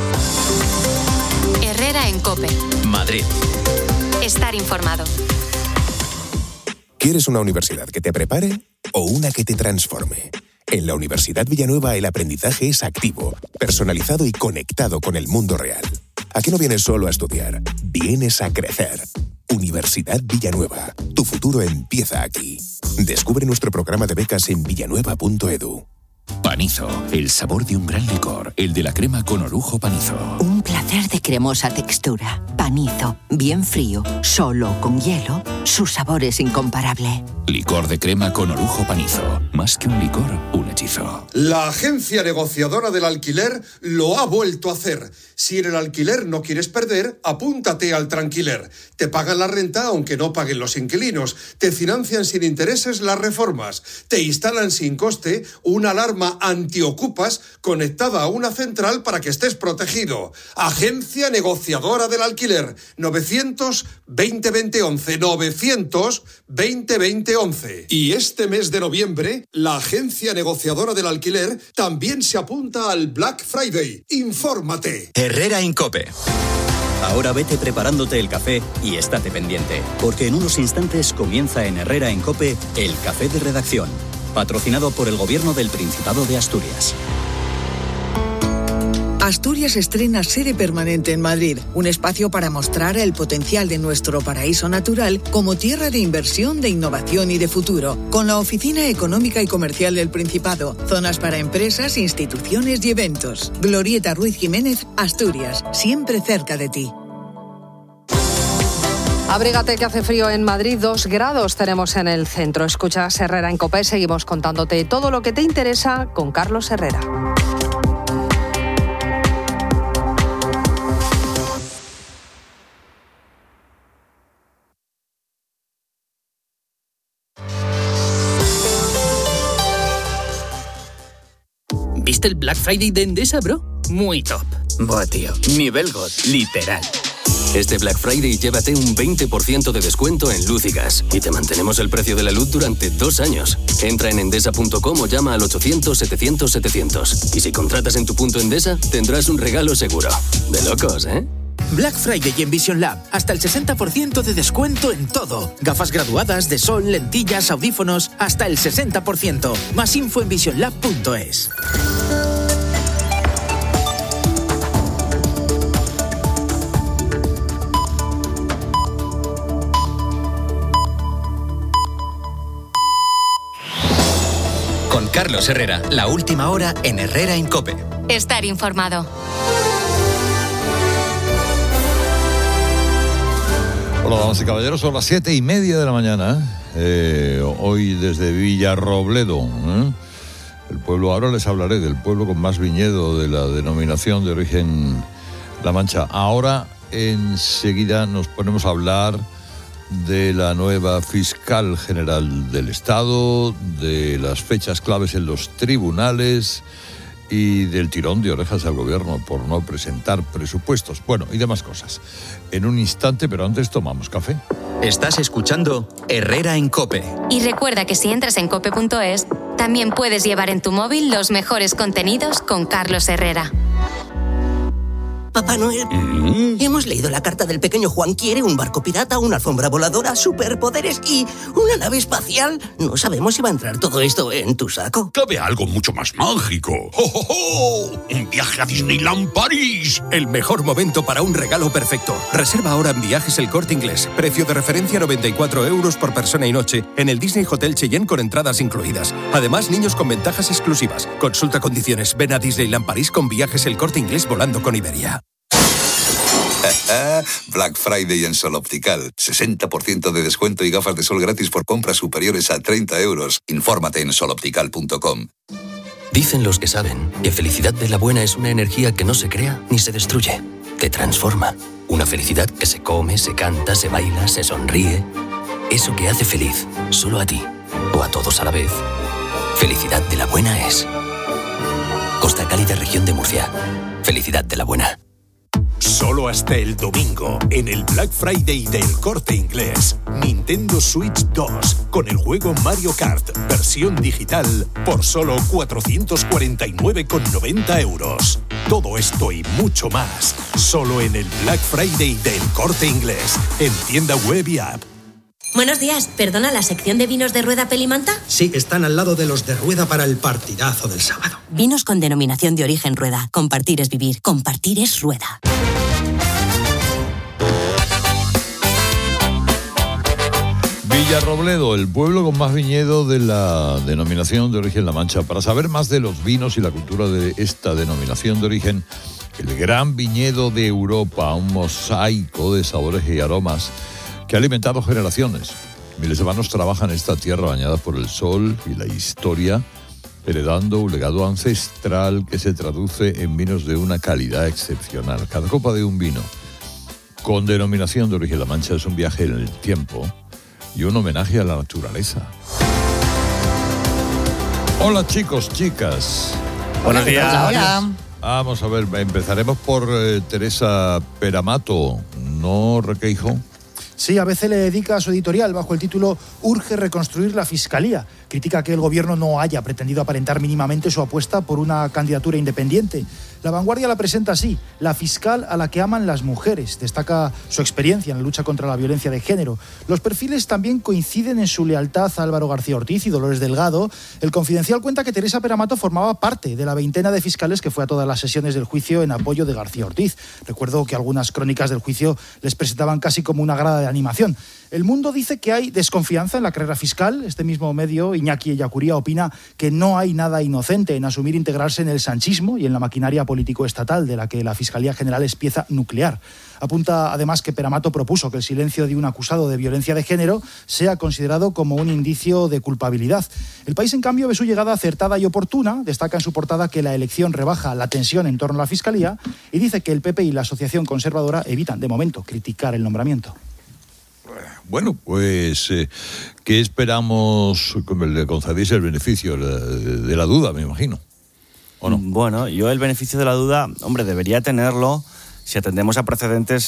Herrera en COPE. Madrid. Estar informado. ¿Quieres una universidad que te prepare o una que te transforme? En la Universidad Villanueva el aprendizaje es activo, personalizado y conectado con el mundo real. Aquí no vienes solo a estudiar, vienes a crecer. Universidad Villanueva, tu futuro empieza aquí. Descubre nuestro programa de becas en villanueva punto edu. Panizo, el sabor de un gran licor, el de la crema con orujo Panizo. Un placer de cremosa textura. Panizo, bien frío, solo con hielo, su sabor es incomparable. Licor de crema con orujo Panizo. Más que un licor, un hechizo. La agencia negociadora del alquiler lo ha vuelto a hacer. Si en el alquiler no quieres perder, apúntate al Tranquiler. Te pagan la renta aunque no paguen los inquilinos. Te financian sin intereses las reformas. Te instalan sin coste una alarma antiocupas conectada a una central para que estés protegido. Agencia negociadora del alquiler. novecientos veinte veinte once. novecientos veinte veinte once. Y este mes de noviembre, la agencia negociadora del alquiler también se apunta al Black Friday. Infórmate. Herrera en COPE. Ahora vete preparándote el café y estate pendiente, porque en unos instantes comienza en Herrera en COPE el Café de Redacción, patrocinado por el Gobierno del Principado de Asturias. Asturias estrena sede permanente en Madrid, un espacio para mostrar el potencial de nuestro paraíso natural como tierra de inversión, de innovación y de futuro, con la Oficina Económica y Comercial del Principado, zonas para empresas, instituciones y eventos. Glorieta Ruiz Jiménez, Asturias, siempre cerca de ti. Abrígate que hace frío en Madrid, dos grados tenemos en el centro. Escuchas Herrera en COPE, seguimos contándote todo lo que te interesa con Carlos Herrera. ¿Viste el Black Friday de Endesa, bro? Muy top. Buah, tío, nivel God, literal. Este Black Friday llévate un veinte por ciento de descuento en luz y gas y te mantenemos el precio de la luz durante dos años. Entra en endesa punto com o llama al ochocientos setecientos setecientos. Y si contratas en tu punto Endesa, tendrás un regalo seguro. De locos, ¿eh? Black Friday en Vision Lab. Hasta el sesenta por ciento de descuento en todo. Gafas graduadas, de sol, lentillas, audífonos. Hasta el sesenta por ciento. Más info en vision lab punto es. Con Carlos Herrera, la última hora en Herrera en COPE. Estar informado. Hola, damas y caballeros, son las siete y media de la mañana. Eh, hoy desde Villarrobledo, ¿eh? el pueblo, ahora les hablaré del pueblo con más viñedo de la denominación de origen La Mancha. Ahora, enseguida, nos ponemos a hablar de la nueva fiscal general del Estado, de las fechas claves en los tribunales y del tirón de orejas al gobierno por no presentar presupuestos. Bueno, y demás cosas. En un instante, pero antes tomamos café. Estás escuchando Herrera en COPE. Y recuerda que si entras en cope punto es, también puedes llevar en tu móvil los mejores contenidos con Carlos Herrera. Papá Noel, ¿Mm? hemos leído la carta del pequeño Juan. Quiere un barco pirata, una alfombra voladora, superpoderes y una nave espacial. No sabemos si va a entrar todo esto en tu saco. Cabe algo mucho más mágico. ¡Oh, oh, oh! ¡Un viaje a Disneyland París! El mejor momento para un regalo perfecto. Reserva ahora en Viajes El Corte Inglés. Precio de referencia noventa y cuatro euros por persona y noche en el Disney Hotel Cheyenne con entradas incluidas. Además, niños con ventajas exclusivas. Consulta condiciones. Ven a Disneyland París con Viajes El Corte Inglés volando con Iberia. Black Friday en Sol Optical. sesenta por ciento de descuento y gafas de sol gratis por compras superiores a treinta euros. Infórmate en sol optical punto com. Dicen los que saben que felicidad de la buena es una energía que no se crea ni se destruye. Te transforma. Una felicidad que se come, se canta, se baila, se sonríe. Eso que hace feliz, solo a ti o a todos a la vez. Felicidad de la buena es Costa Cálida, región de Murcia. Felicidad de la buena. Solo hasta el domingo, en el Black Friday del Corte Inglés, Nintendo Switch dos, con el juego Mario Kart, versión digital, por solo cuatrocientos cuarenta y nueve con noventa euros. Todo esto y mucho más, solo en el Black Friday del Corte Inglés, en tienda web y app. Buenos días, ¿perdona, la sección de vinos de Rueda Pelimanta? Sí, están al lado de los de Rueda para el partidazo del sábado. Vinos con denominación de origen Rueda. Compartir es vivir, compartir es Rueda. Villarrobledo, el pueblo con más viñedo de la denominación de origen La Mancha. Para saber más de los vinos y la cultura de esta denominación de origen, el gran viñedo de Europa, un mosaico de sabores y aromas que ha alimentado generaciones. Miles de manos trabajan en esta tierra bañada por el sol y la historia, heredando un legado ancestral que se traduce en vinos de una calidad excepcional. Cada copa de un vino con denominación de origen La Mancha es un viaje en el tiempo y un homenaje a la naturaleza. Hola chicos, chicas. Buenos días. Hola. Vamos a ver, empezaremos por eh, Teresa Peramato, ¿no, Requeijo? Sí, A B C le dedica a su editorial bajo el título Urge reconstruir la Fiscalía. Critica que el gobierno no haya pretendido aparentar mínimamente su apuesta por una candidatura independiente. La Vanguardia la presenta así: la fiscal a la que aman las mujeres. Destaca su experiencia en la lucha contra la violencia de género. Los perfiles también coinciden en su lealtad a Álvaro García Ortiz y Dolores Delgado. El Confidencial cuenta que Teresa Peramato formaba parte de la veintena de fiscales que fue a todas las sesiones del juicio en apoyo de García Ortiz. Recuerdo que algunas crónicas del juicio les presentaban casi como una grada de animación. El Mundo dice que hay desconfianza en la carrera fiscal. Este mismo medio, Iñaki Ellacuría, opina que no hay nada inocente en asumir integrarse en el sanchismo y en la maquinaria político-estatal de la que la Fiscalía General es pieza nuclear. Apunta además que Peramato propuso que el silencio de un acusado de violencia de género sea considerado como un indicio de culpabilidad. El País, en cambio, ve su llegada acertada y oportuna. Destaca en su portada que la elección rebaja la tensión en torno a la Fiscalía y dice que el P P y la Asociación Conservadora evitan, de momento, criticar el nombramiento. Bueno, pues, eh, ¿qué esperamos? Le concedéis el beneficio de, de la duda, me imagino, ¿o no? Bueno, yo el beneficio de la duda, hombre, debería tenerlo si atendemos a precedentes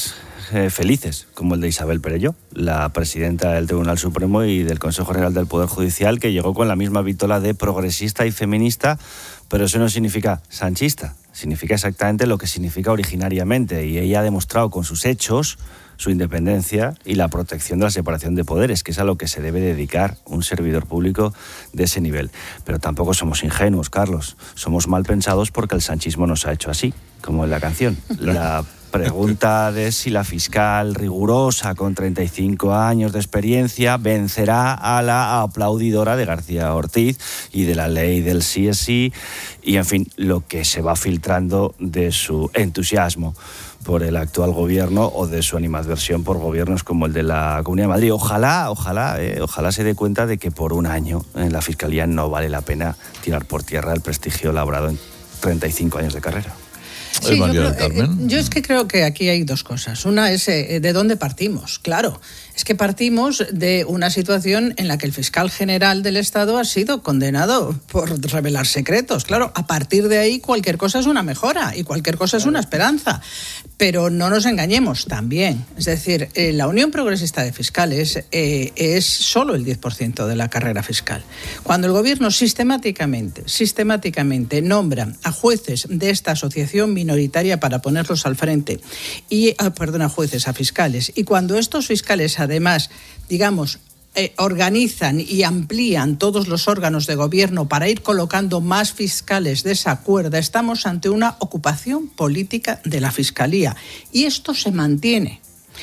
eh, felices, como el de Isabel Perelló, la presidenta del Tribunal Supremo y del Consejo General del Poder Judicial, que llegó con la misma vitola de progresista y feminista, pero eso no significa sanchista, significa exactamente lo que significa originariamente, y ella ha demostrado con sus hechos su independencia y la protección de la separación de poderes, que es a lo que se debe dedicar un servidor público de ese nivel. Pero tampoco somos ingenuos, Carlos. Somos mal pensados porque el sanchismo nos ha hecho así, como en la canción. La pregunta de si la fiscal rigurosa con treinta y cinco años de experiencia vencerá a la aplaudidora de García Ortiz y de la ley del sí es sí, y en fin, lo que se va filtrando de su entusiasmo por el actual gobierno o de su animadversión por gobiernos como el de la Comunidad de Madrid. Ojalá, ojalá, eh, ojalá se dé cuenta de que por un año en la Fiscalía no vale la pena tirar por tierra el prestigio labrado en treinta y cinco años de carrera. Sí, yo, creo, eh, yo es que creo que aquí hay dos cosas. Una es eh, de dónde partimos. Claro, es que partimos de una situación en la que el fiscal general del Estado ha sido condenado por revelar secretos. Claro, a partir de ahí cualquier cosa es una mejora y cualquier cosa es una esperanza. Pero no nos engañemos también. Es decir, eh, la Unión Progresista de Fiscales eh, es solo el diez por ciento de la carrera fiscal. Cuando el gobierno sistemáticamente, sistemáticamente nombra a jueces de esta asociación minoritaria para ponerlos al frente, y, ah, perdón, a jueces, a fiscales, y cuando estos fiscales además, digamos, Eh, organizan y amplían todos los órganos de gobierno para ir colocando más fiscales de esa cuerda, estamos ante una ocupación política de la Fiscalía. Y esto se mantiene.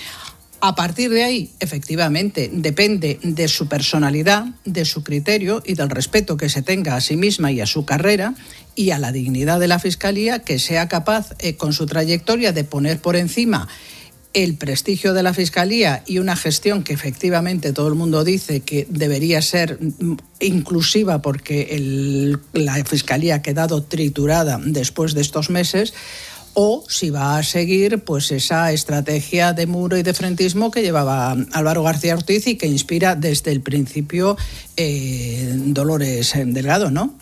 A partir de ahí, efectivamente, depende de su personalidad, de su criterio y del respeto que se tenga a sí misma y a su carrera y a la dignidad de la Fiscalía, que sea capaz, eh, con su trayectoria, de poner por encima el prestigio de la Fiscalía y una gestión que efectivamente todo el mundo dice que debería ser inclusiva porque el, la Fiscalía ha quedado triturada después de estos meses, o si va a seguir pues esa estrategia de muro y de frentismo que llevaba Álvaro García Ortiz y que inspira desde el principio eh, Dolores Delgado, ¿no?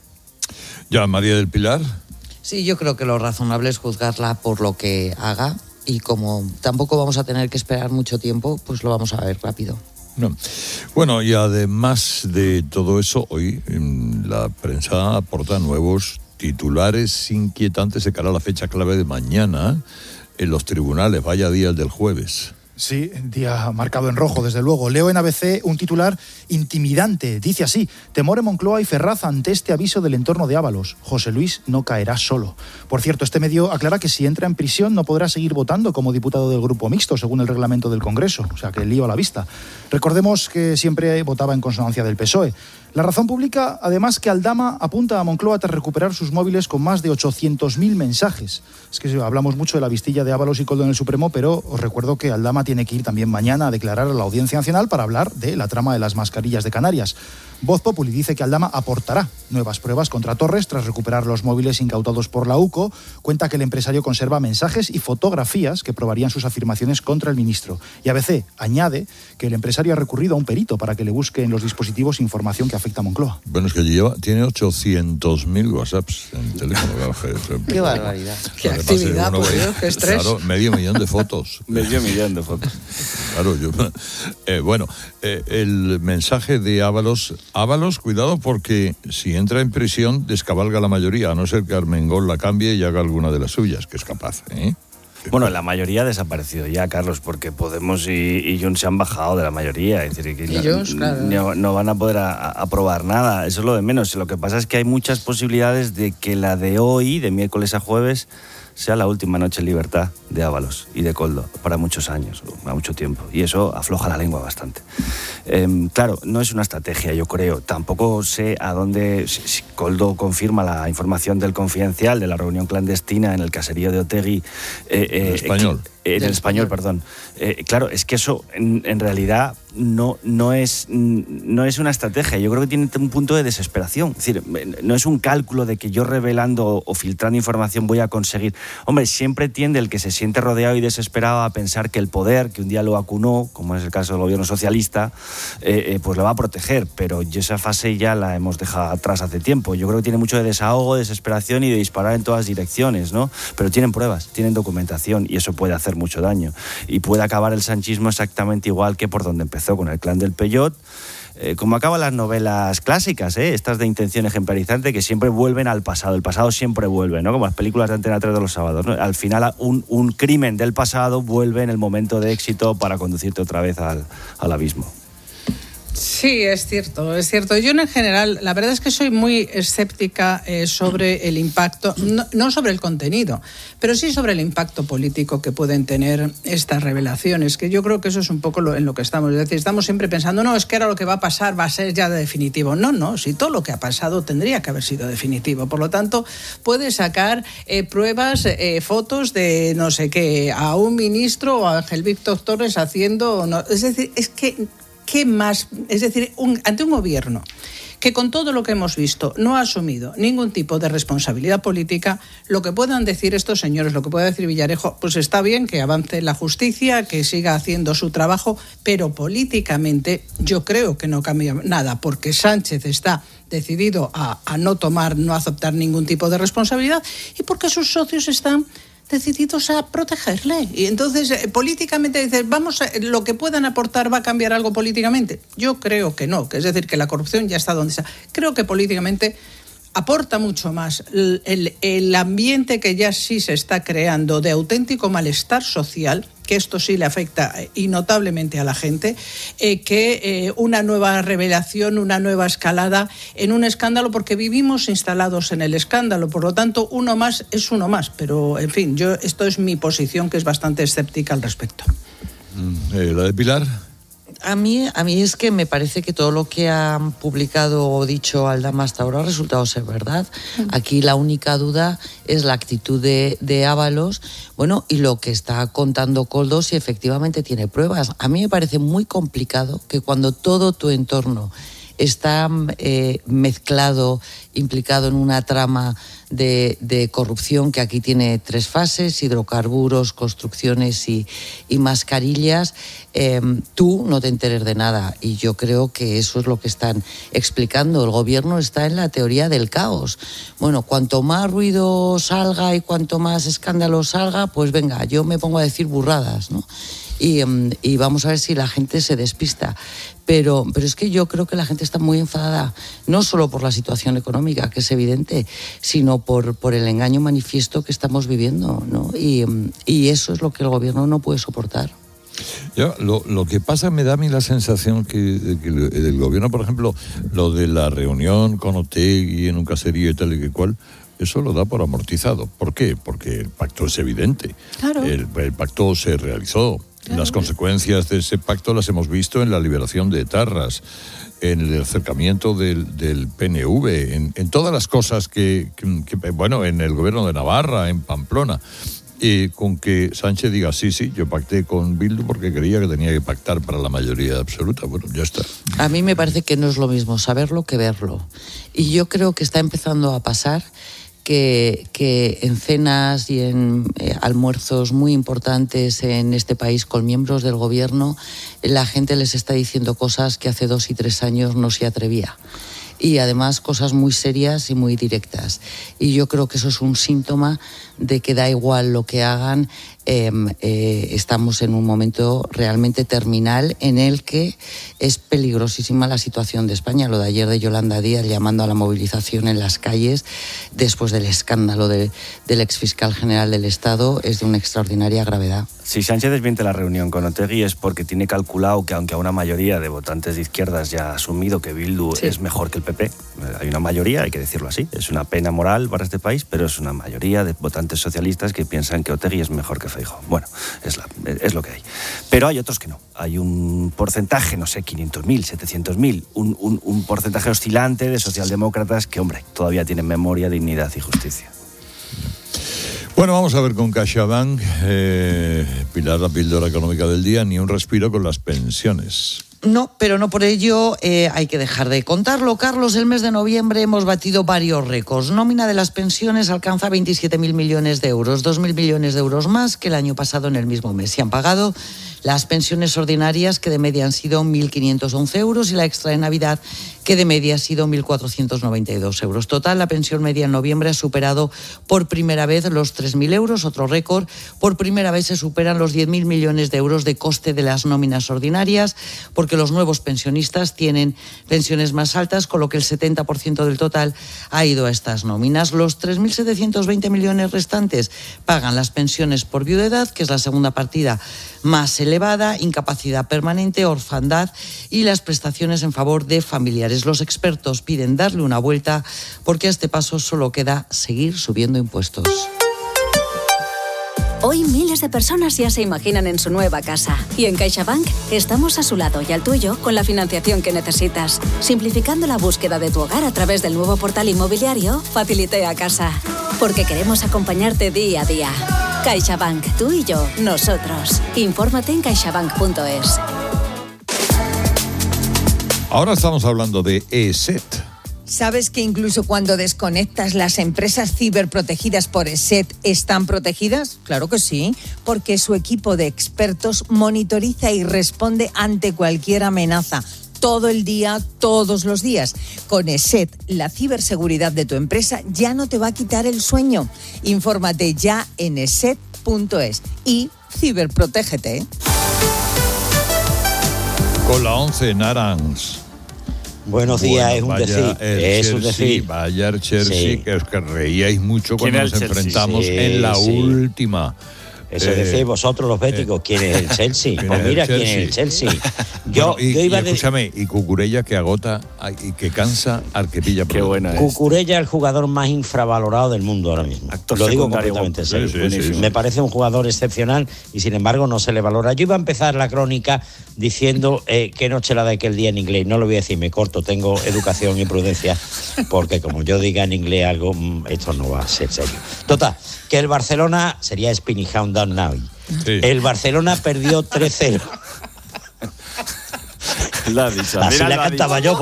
Ya, María del Pilar. Sí, yo creo que lo razonable es juzgarla por lo que haga. Y como tampoco vamos a tener que esperar mucho tiempo, pues lo vamos a ver rápido. No. Bueno, y además de todo eso, hoy la prensa aporta nuevos titulares inquietantes de cara a la fecha clave de mañana en los tribunales. Vaya día el del jueves. Sí, día marcado en rojo, desde luego. Leo en A B C un titular intimidante. Dice así: temor en Moncloa y Ferraz ante este aviso del entorno de Ábalos. José Luis no caerá solo. Por cierto, este medio aclara que si entra en prisión no podrá seguir votando como diputado del Grupo Mixto, según el reglamento del Congreso. O sea, que el lío a la vista. Recordemos que siempre votaba en consonancia del P S O E. La Razón publica, además, que Aldama apunta a Moncloa tras recuperar sus móviles con más de ochocientos mil mensajes. Es que hablamos mucho de la vistilla de Ábalos y Koldo en el Supremo, pero os recuerdo que Aldama tiene que ir también mañana a declarar a la Audiencia Nacional para hablar de la trama de las mascarillas de Canarias. Voz Populi dice que Aldama aportará nuevas pruebas contra Torres tras recuperar los móviles incautados por la U C O. Cuenta que el empresario conserva mensajes y fotografías que probarían sus afirmaciones contra el ministro. Y A B C añade que el empresario ha recurrido a un perito para que le busque en los dispositivos información que afecta a Moncloa. Bueno, es que lleva, tiene ochocientos mil WhatsApps en teléfono. Qué barbaridad. Qué actividad, por Dios, qué estrés. Claro, medio millón de fotos. medio millón de fotos. Claro, yo... Eh, bueno, eh, el mensaje de Ábalos... Ábalos, cuidado, porque si entra en prisión descabalga la mayoría, a no ser que Armengol la cambie y haga alguna de las suyas, que es capaz, ¿eh? Bueno, la mayoría ha desaparecido ya, Carlos, porque Podemos y, y Junts se han bajado de la mayoría. Es decir, que y Junts, claro. no, no van a poder a, a aprobar nada. Eso es lo de menos. Lo que pasa es que hay muchas posibilidades de que la de hoy, de miércoles a jueves, sea la última noche en libertad de Ábalos y de Koldo para muchos años, para mucho tiempo. Y eso afloja la lengua bastante. Eh, claro, no es una estrategia, yo creo. Tampoco sé a dónde... Si, si Koldo confirma la información del Confidencial de la reunión clandestina en el caserío de Otegi... Eh, eh, en español. Eh, en el español, perdón. Eh, claro, es que eso en, en realidad no, no, es, no es una estrategia. Yo creo que tiene un punto de desesperación. Es decir, no es un cálculo de que yo revelando o filtrando información voy a conseguir... Hombre, siempre tiende el que se siente rodeado y desesperado a pensar que el poder, que un día lo acunó, como es el caso del gobierno socialista, eh, eh, pues lo va a proteger. Pero esa fase ya la hemos dejado atrás hace tiempo. Yo creo que tiene mucho de desahogo, desesperación y de disparar en todas direcciones, ¿no? Pero tienen pruebas, tienen documentación. polarización y eso puede hacer mucho daño. Y puede acabar el sanchismo exactamente igual que por donde empezó, con el clan del Peyot, eh, como acaban las novelas clásicas, ¿eh? Estas de intención ejemplarizante que siempre vuelven al pasado. El pasado siempre vuelve, ¿no? Como las películas de Antena tres de los sábados, ¿no? Al final un, un crimen del pasado vuelve en el momento de éxito para conducirte otra vez al, al abismo. Sí, es cierto, es cierto. Yo en general, la verdad es que soy muy escéptica eh, sobre el impacto, no, no sobre el contenido, pero sí sobre el impacto político que pueden tener estas revelaciones, que yo creo que eso es un poco lo, en lo que estamos. Es decir, estamos siempre pensando, no, es que ahora lo que va a pasar va a ser ya definitivo. No, no, si todo lo que ha pasado tendría que haber sido definitivo. Por lo tanto, puede sacar eh, pruebas, eh, fotos de no sé qué, a un ministro o a Ángel Víctor Torres haciendo... No, es decir, es que... ¿Qué más? Es decir, un, ante un gobierno que con todo lo que hemos visto no ha asumido ningún tipo de responsabilidad política, lo que puedan decir estos señores, lo que pueda decir Villarejo, pues está bien que avance la justicia, que siga haciendo su trabajo, pero políticamente yo creo que no cambia nada, porque Sánchez está decidido a, a no tomar, no aceptar ningún tipo de responsabilidad y porque sus socios están decididos a protegerle. Y entonces, eh, políticamente, dices, vamos, a, lo que puedan aportar va a cambiar algo políticamente. Yo creo que no, que es decir, que la corrupción ya está donde está. Creo que políticamente aporta mucho más el, el, el ambiente que ya sí se está creando de auténtico malestar social, que esto sí le afecta y notablemente a la gente, eh, que eh, una nueva revelación, una nueva escalada en un escándalo, porque vivimos instalados en el escándalo, por lo tanto, uno más es uno más. Pero, en fin, yo esto es mi posición, que es bastante escéptica al respecto. Eh, ¿La de Pilar? A mí, a mí es que me parece que todo lo que han publicado o dicho Aldama hasta ahora ha resultado ser verdad. Aquí la única duda es la actitud de, de Ábalos, bueno, y lo que está contando Koldo, si efectivamente tiene pruebas. A mí me parece muy complicado que cuando todo tu entorno está eh, mezclado, implicado en una trama de, de corrupción que aquí tiene tres fases, hidrocarburos, construcciones y, y mascarillas, eh, tú no te enteres de nada. Y yo creo que eso es lo que están explicando. El gobierno está en la teoría del caos. Bueno, cuanto más ruido salga y cuanto más escándalo salga, pues venga, yo me pongo a decir burradas, ¿no? Y, y vamos a ver si la gente se despista. Pero, pero es que yo creo que la gente está muy enfadada, no solo por la situación económica, que es evidente, sino por, por el engaño manifiesto que estamos viviendo, ¿no? Y, y eso es lo que el gobierno no puede soportar. Ya, lo, lo que pasa, me da a mí la sensación que, que el gobierno, por ejemplo, lo de la reunión con Otegi en un caserío y tal y que cual, eso lo da por amortizado. ¿Por qué? Porque el pacto es evidente. Claro. El, el pacto se realizó. Claro. Las consecuencias de ese pacto las hemos visto en la liberación de etarras, en el acercamiento del, del P N V, en, en todas las cosas que, que, que, bueno, en el gobierno de Navarra, en Pamplona. Y con que Sánchez diga, sí, sí, yo pacté con Bildu porque creía que tenía que pactar para la mayoría absoluta. Bueno, ya está. A mí me parece que no es lo mismo saberlo que verlo. Y yo creo que está empezando a pasar que, que en cenas y en eh, almuerzos muy importantes en este país con miembros del gobierno, la gente les está diciendo cosas que hace dos y tres años no se atrevía. Y además cosas muy serias y muy directas. Y yo creo que eso es un síntoma de que da igual lo que hagan, eh, eh, estamos en un momento realmente terminal en el que es peligrosísima la situación de España. Lo de ayer de Yolanda Díaz llamando a la movilización en las calles después del escándalo de, del exfiscal general del Estado es de una extraordinaria gravedad. Si Sánchez desmiente la reunión con Otegi es porque tiene calculado que aunque a una mayoría de votantes de izquierdas ya ha asumido que Bildu sí. es mejor que el P P, hay una mayoría, hay que decirlo así, es una pena moral para este país, pero es una mayoría de votantes socialistas que piensan que Otegi es mejor que Feijóo. Bueno, es, la, es lo que hay. Pero hay otros que no. Hay un porcentaje, no sé, quinientos mil, setecientos mil, un, un, un porcentaje oscilante de socialdemócratas que, hombre, todavía tienen memoria, dignidad y justicia. Bueno, vamos a ver con CaixaBank, eh, Pilar, la píldora económica del día, ni un respiro con las pensiones. No, pero no por ello eh, hay que dejar de contarlo. Carlos, el mes de noviembre hemos batido varios récords. Nómina de las pensiones alcanza veintisiete mil millones de euros, dos mil millones de euros más que el año pasado en el mismo mes. Se han pagado Las pensiones ordinarias, que de media han sido mil quinientos once euros, y la extra de Navidad, que de media ha sido mil cuatrocientos noventa y dos euros. Total, la pensión media en noviembre ha superado por primera vez los tres mil euros, otro récord. Por primera vez se superan los diez mil millones de euros de coste de las nóminas ordinarias, porque los nuevos pensionistas tienen pensiones más altas, con lo que el setenta por ciento del total ha ido a estas nóminas. Los tres mil setecientos veinte millones restantes pagan las pensiones por viudedad, que es la segunda partida más elevada, incapacidad permanente, orfandad y las prestaciones en favor de familiares. Los expertos piden darle una vuelta, porque a este paso solo queda seguir subiendo impuestos. Hoy miles de personas ya se imaginan en su nueva casa. Y en CaixaBank estamos a su lado y al tuyo con la financiación que necesitas. Simplificando la búsqueda de tu hogar a través del nuevo portal inmobiliario Facilitea Casa. Porque queremos acompañarte día a día. CaixaBank, tú y yo, nosotros. Infórmate en caixabank punto es. Ahora estamos hablando de ESET. ¿Sabes que incluso cuando desconectas, las empresas ciberprotegidas por ESET están protegidas? Claro que sí, porque su equipo de expertos monitoriza y responde ante cualquier amenaza. Todo el día, todos los días. Con ESET, la ciberseguridad de tu empresa ya no te va a quitar el sueño. Infórmate ya en eset punto es y ciberprotégete. Con la once Naranj. Buenos días, es un decir. Es un decir. Vaya el Chelsea, Sí. que os que reíais mucho cuando nos Chelsea? enfrentamos Sí, en la sí. última. Eso Eh, decís vosotros los béticos, ¿quién es el Chelsea? ¿quién Pues es el mira quién es Chelsea? el Chelsea. Yo, Bueno, y, yo iba y de... escúchame, y Cucurella que agota ay, y que cansa al que pilla. Qué buena Cucurella es el jugador más infravalorado del mundo ahora mismo. Lo digo secundario, completamente en sí, serio. sí, sí, Buenísimo. sí. Me parece un jugador excepcional y sin embargo no se le valora. Yo iba a empezar la crónica diciendo eh, qué noche la de aquel día en inglés. No lo voy a decir, me corto, tengo educación y prudencia, porque como yo diga en inglés algo, mm, esto no va a ser serio. Total, que el Barcelona sería Spinning Hound Down Now. Sí. El Barcelona perdió tres cero. Lo ha dicho. Así Mira, la lo ha cantaba dicho. yo.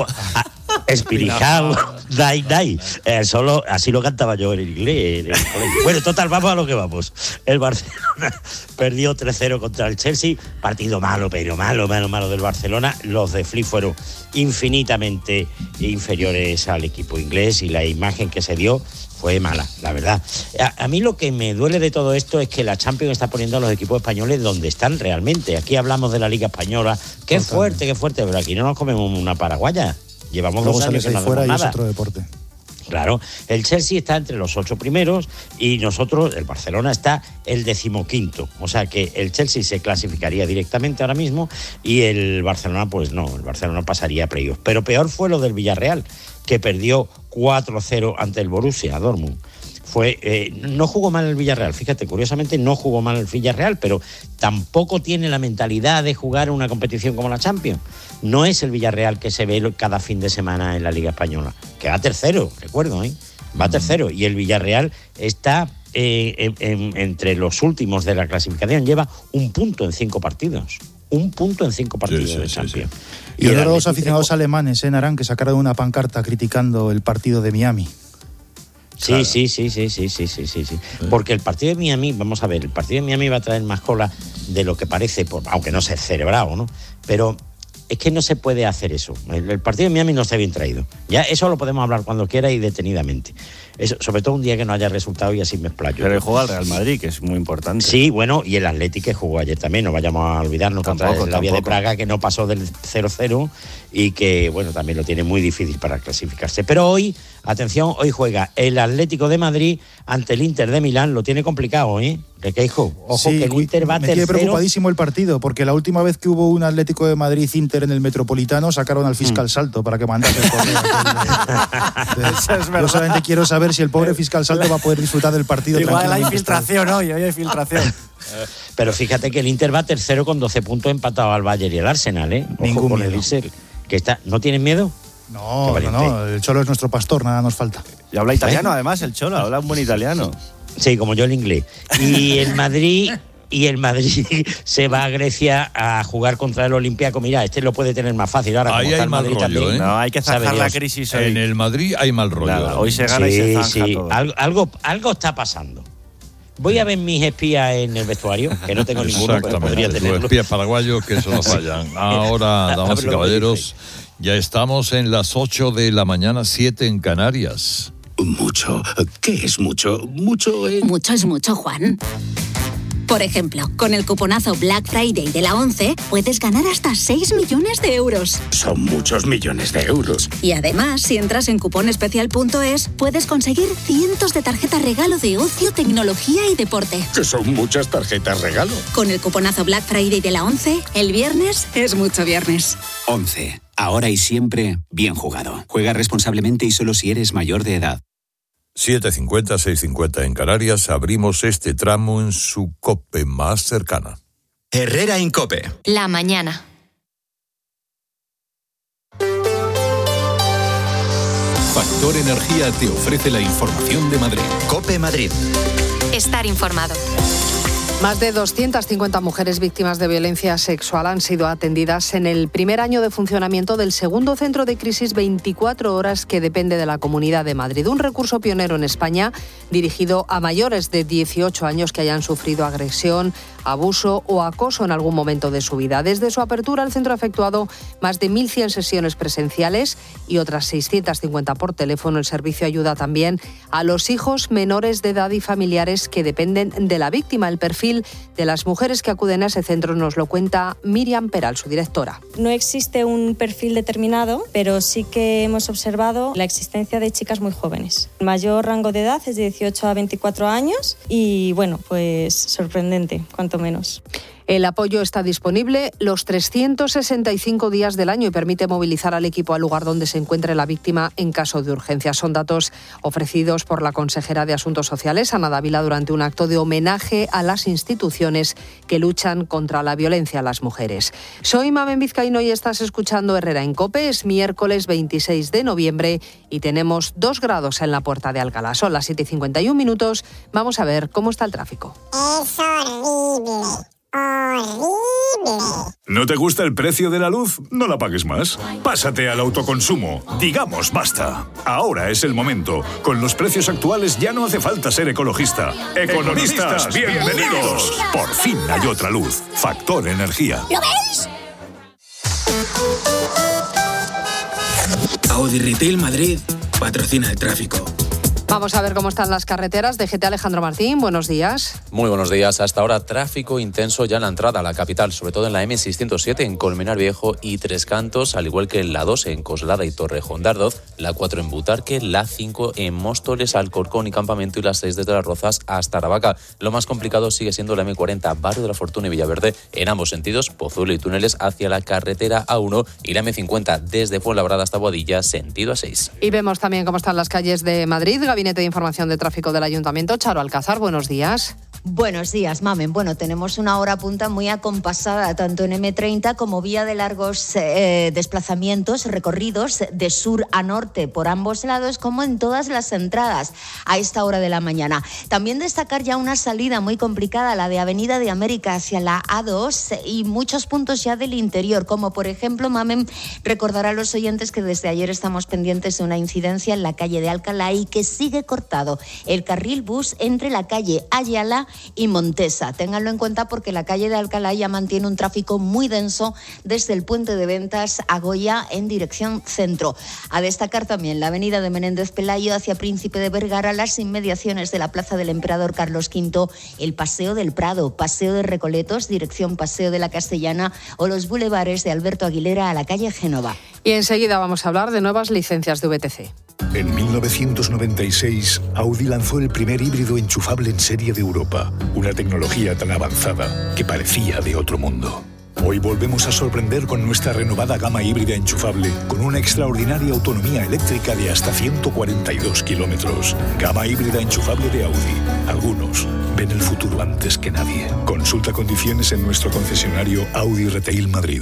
Espirijao, dai, dai. Eh, solo así lo cantaba yo en inglés. en el colegio. Bueno, total, vamos a lo que vamos. El Barcelona perdió tres cero contra el Chelsea. Partido malo, pero malo, malo, malo del Barcelona. Los de Flick fueron infinitamente inferiores al equipo inglés y la imagen que se dio fue mala, la verdad. A, a mí lo que me duele de todo esto es que la Champions está poniendo a los equipos españoles donde están realmente. Aquí hablamos de la Liga Española. Qué Totalmente. fuerte, qué fuerte, pero aquí no nos comemos una paraguaya. Llevamos Luego dos años sales que ahí no fuera hacemos y es nada. otro deporte. Claro, el Chelsea está entre los ocho primeros y nosotros, el Barcelona, está el decimoquinto. O sea que el Chelsea se clasificaría directamente ahora mismo y el Barcelona, pues no, el Barcelona pasaría a playoff. Pero peor fue lo del Villarreal, que perdió cuatro cero ante el Borussia Dortmund. Fue, eh, no jugó mal el Villarreal, fíjate, curiosamente no jugó mal el Villarreal, pero tampoco tiene la mentalidad de jugar una competición como la Champions. No es el Villarreal que se ve cada fin de semana en la Liga Española, que va tercero, recuerdo, ¿eh? Va tercero, y el Villarreal está eh, en, en, entre los últimos de la clasificación, lleva un punto en cinco partidos. Un punto en cinco partidos Sí, sí, de sí, Champions. Y ahora el los Atlético- aficionados alemanes, ¿eh, Narán, que sacaron una pancarta criticando el partido de Miami? Sí, Claro. sí, sí, sí, sí, sí, sí, sí, sí. Porque el partido de Miami, vamos a ver, el partido de Miami va a traer más cola de lo que parece, por- aunque no sea celebrado, ¿no? Pero es que no se puede hacer eso. El, el partido de Miami no está bien traído. Ya eso lo podemos hablar cuando quiera y detenidamente. Eso, sobre todo un día que no haya resultado y así me explayo. Pero juega al Real Madrid, que es muy importante. Sí, bueno, y el Atleti que jugó ayer también, no vayamos a olvidarnos, Tampoco, contra la Vía de tampoco. Praga, que no pasó del cero cero y que, bueno, también lo tiene muy difícil para clasificarse. Pero hoy, atención, hoy juega el Atlético de Madrid ante el Inter de Milán, lo tiene complicado, ¿eh? Requeijo, ojo Sí, que el Inter va me tiene tercero. preocupadísimo el partido, porque la última vez que hubo un Atlético de Madrid-Inter en el Metropolitano sacaron al fiscal Mm. Salto para que mandase el correo. Yo solamente quiero saber si el pobre fiscal Salto va a poder disfrutar del partido. Igual hay tranquilamente. infiltración hoy, hoy hay infiltración. Pero fíjate que el Inter va tercero con doce puntos empatado al Bayern y el Arsenal, ¿eh? Ojo Ningún con el miedo. Inter, que está, ¿no tienen miedo? No, no, no, el Cholo es nuestro pastor, nada nos falta. Y habla italiano, además, el Cholo, habla un buen italiano. Sí, como yo el inglés. Y el Madrid y el Madrid se va a Grecia a jugar contra el Olympiacos. Mira, este lo puede tener más fácil ahora. como Ahí está hay el mal Madrid rollo, también. ¿eh? No, hay que Sabe zanjar la Dios. crisis hoy. En el Madrid hay mal rollo. Nada, ahora hoy se mismo. gana y se Sí, zanja sí, todo. algo, algo, algo está pasando. Voy a ver mis espías en el vestuario, que no tengo ninguno, pero podría tenerlo. Los espías paraguayos que eso no fallan. Ahora, damas y caballeros, ya estamos en las ocho de la mañana, siete en Canarias. Mucho. ¿Qué es mucho? Mucho es... Mucho es mucho, Juan. Por ejemplo, con el cuponazo Black Friday de la ONCE puedes ganar hasta seis millones de euros. Son muchos millones de euros. Y además, si entras en cuponespecial punto es, puedes conseguir cientos de tarjetas regalo de ocio, tecnología y deporte. Que son muchas tarjetas regalo. Con el cuponazo Black Friday de la ONCE, el viernes es mucho viernes. ONCE. Ahora y siempre, bien jugado. Juega responsablemente y solo si eres mayor de edad. siete cincuenta, seis cincuenta en Canarias, abrimos este tramo en su COPE más cercana. Herrera Incope. La mañana. Factor Energía te ofrece la información de Madrid. COPE Madrid. Estar informado. Más de doscientas cincuenta mujeres víctimas de violencia sexual han sido atendidas en el primer año de funcionamiento del segundo centro de crisis veinticuatro horas que depende de la Comunidad de Madrid. Un recurso pionero en España dirigido a mayores de dieciocho años que hayan sufrido agresión, abuso o acoso en algún momento de su vida. Desde su apertura, el centro ha efectuado más de mil cien sesiones presenciales y otras seiscientas cincuenta por teléfono. El servicio ayuda también a los hijos menores de edad y familiares que dependen de la víctima. El perfil de las mujeres que acuden a ese centro nos lo cuenta Miriam Peral, su directora. No existe un perfil determinado, pero sí que hemos observado la existencia de chicas muy jóvenes. El mayor rango de edad es de dieciocho a veinticuatro años y, bueno, pues sorprendente, cuanto menos. El apoyo está disponible los trescientos sesenta y cinco días del año y permite movilizar al equipo al lugar donde se encuentre la víctima en caso de urgencia. Son datos ofrecidos por la consejera de Asuntos Sociales, Ana Dávila, durante un acto de homenaje a las instituciones que luchan contra la violencia a las mujeres. Soy Mamen Vizcaíno y estás escuchando Herrera en COPE. Es miércoles veintiséis de noviembre y tenemos dos grados en la Puerta de Alcalá. Son las siete y cincuenta y un minutos. Vamos a ver cómo está el tráfico. Es horrible. ¡Horrible! ¿No te gusta el precio de la luz? No la pagues más. Pásate al autoconsumo. Digamos basta. Ahora es el momento. Con los precios actuales ya no hace falta ser ecologista. ¡Economistas, bienvenidos! Por fin hay otra luz. Factor Energía. ¿Lo veis? Audi Retail Madrid patrocina el tráfico. Vamos a ver cómo están las carreteras. D G T Alejandro Martín, buenos días. Muy buenos días. Hasta ahora tráfico intenso ya en la entrada a la capital, sobre todo en la eme seiscientos siete en Colmenar Viejo y Tres Cantos, al igual que en la dos en Coslada y Torrejón de Ardoz, la cuatro en Butarque, la cinco en Móstoles, Alcorcón y Campamento y la seis desde Las Rozas hasta Aravaca. Lo más complicado sigue siendo la eme cuarenta, Barrio de la Fortuna y Villaverde, en ambos sentidos, Pozuelo y túneles hacia la carretera A uno y la eme cincuenta desde Fuenlabrada hasta Boadilla, sentido A seis. Y vemos también cómo están las calles de Madrid. Gabinete de Información de Tráfico del Ayuntamiento, Charo Alcázar, buenos días. Buenos días, Mamen. Bueno, tenemos una hora punta muy acompasada, tanto en eme treinta como vía de largos eh, desplazamientos, recorridos de sur a norte por ambos lados, como en todas las entradas a esta hora de la mañana. También destacar ya una salida muy complicada, la de Avenida de América hacia la A dos y muchos puntos ya del interior, como por ejemplo, Mamen, recordará a los oyentes que desde ayer estamos pendientes de una incidencia en la calle de Alcalá y que sigue cortado el carril bus entre la calle Ayala y Montesa. Ténganlo en cuenta porque la calle de Alcalá ya mantiene un tráfico muy denso desde el puente de ventas a Goya en dirección centro. A destacar también la avenida de Menéndez Pelayo hacia Príncipe de Vergara, las inmediaciones de la Plaza del Emperador Carlos quinto, el Paseo del Prado, Paseo de Recoletos, dirección Paseo de la Castellana o los bulevares de Alberto Aguilera a la calle Génova. Y enseguida vamos a hablar de nuevas licencias de V T C. En mil novecientos noventa y seis, Audi lanzó el primer híbrido enchufable en serie de Europa, una tecnología tan avanzada que parecía de otro mundo. Hoy volvemos a sorprender con nuestra renovada gama híbrida enchufable, con una extraordinaria autonomía eléctrica de hasta ciento cuarenta y dos kilómetros. Gama híbrida enchufable de Audi. Algunos ven el futuro antes que nadie. Consulta condiciones en nuestro concesionario Audi Retail Madrid.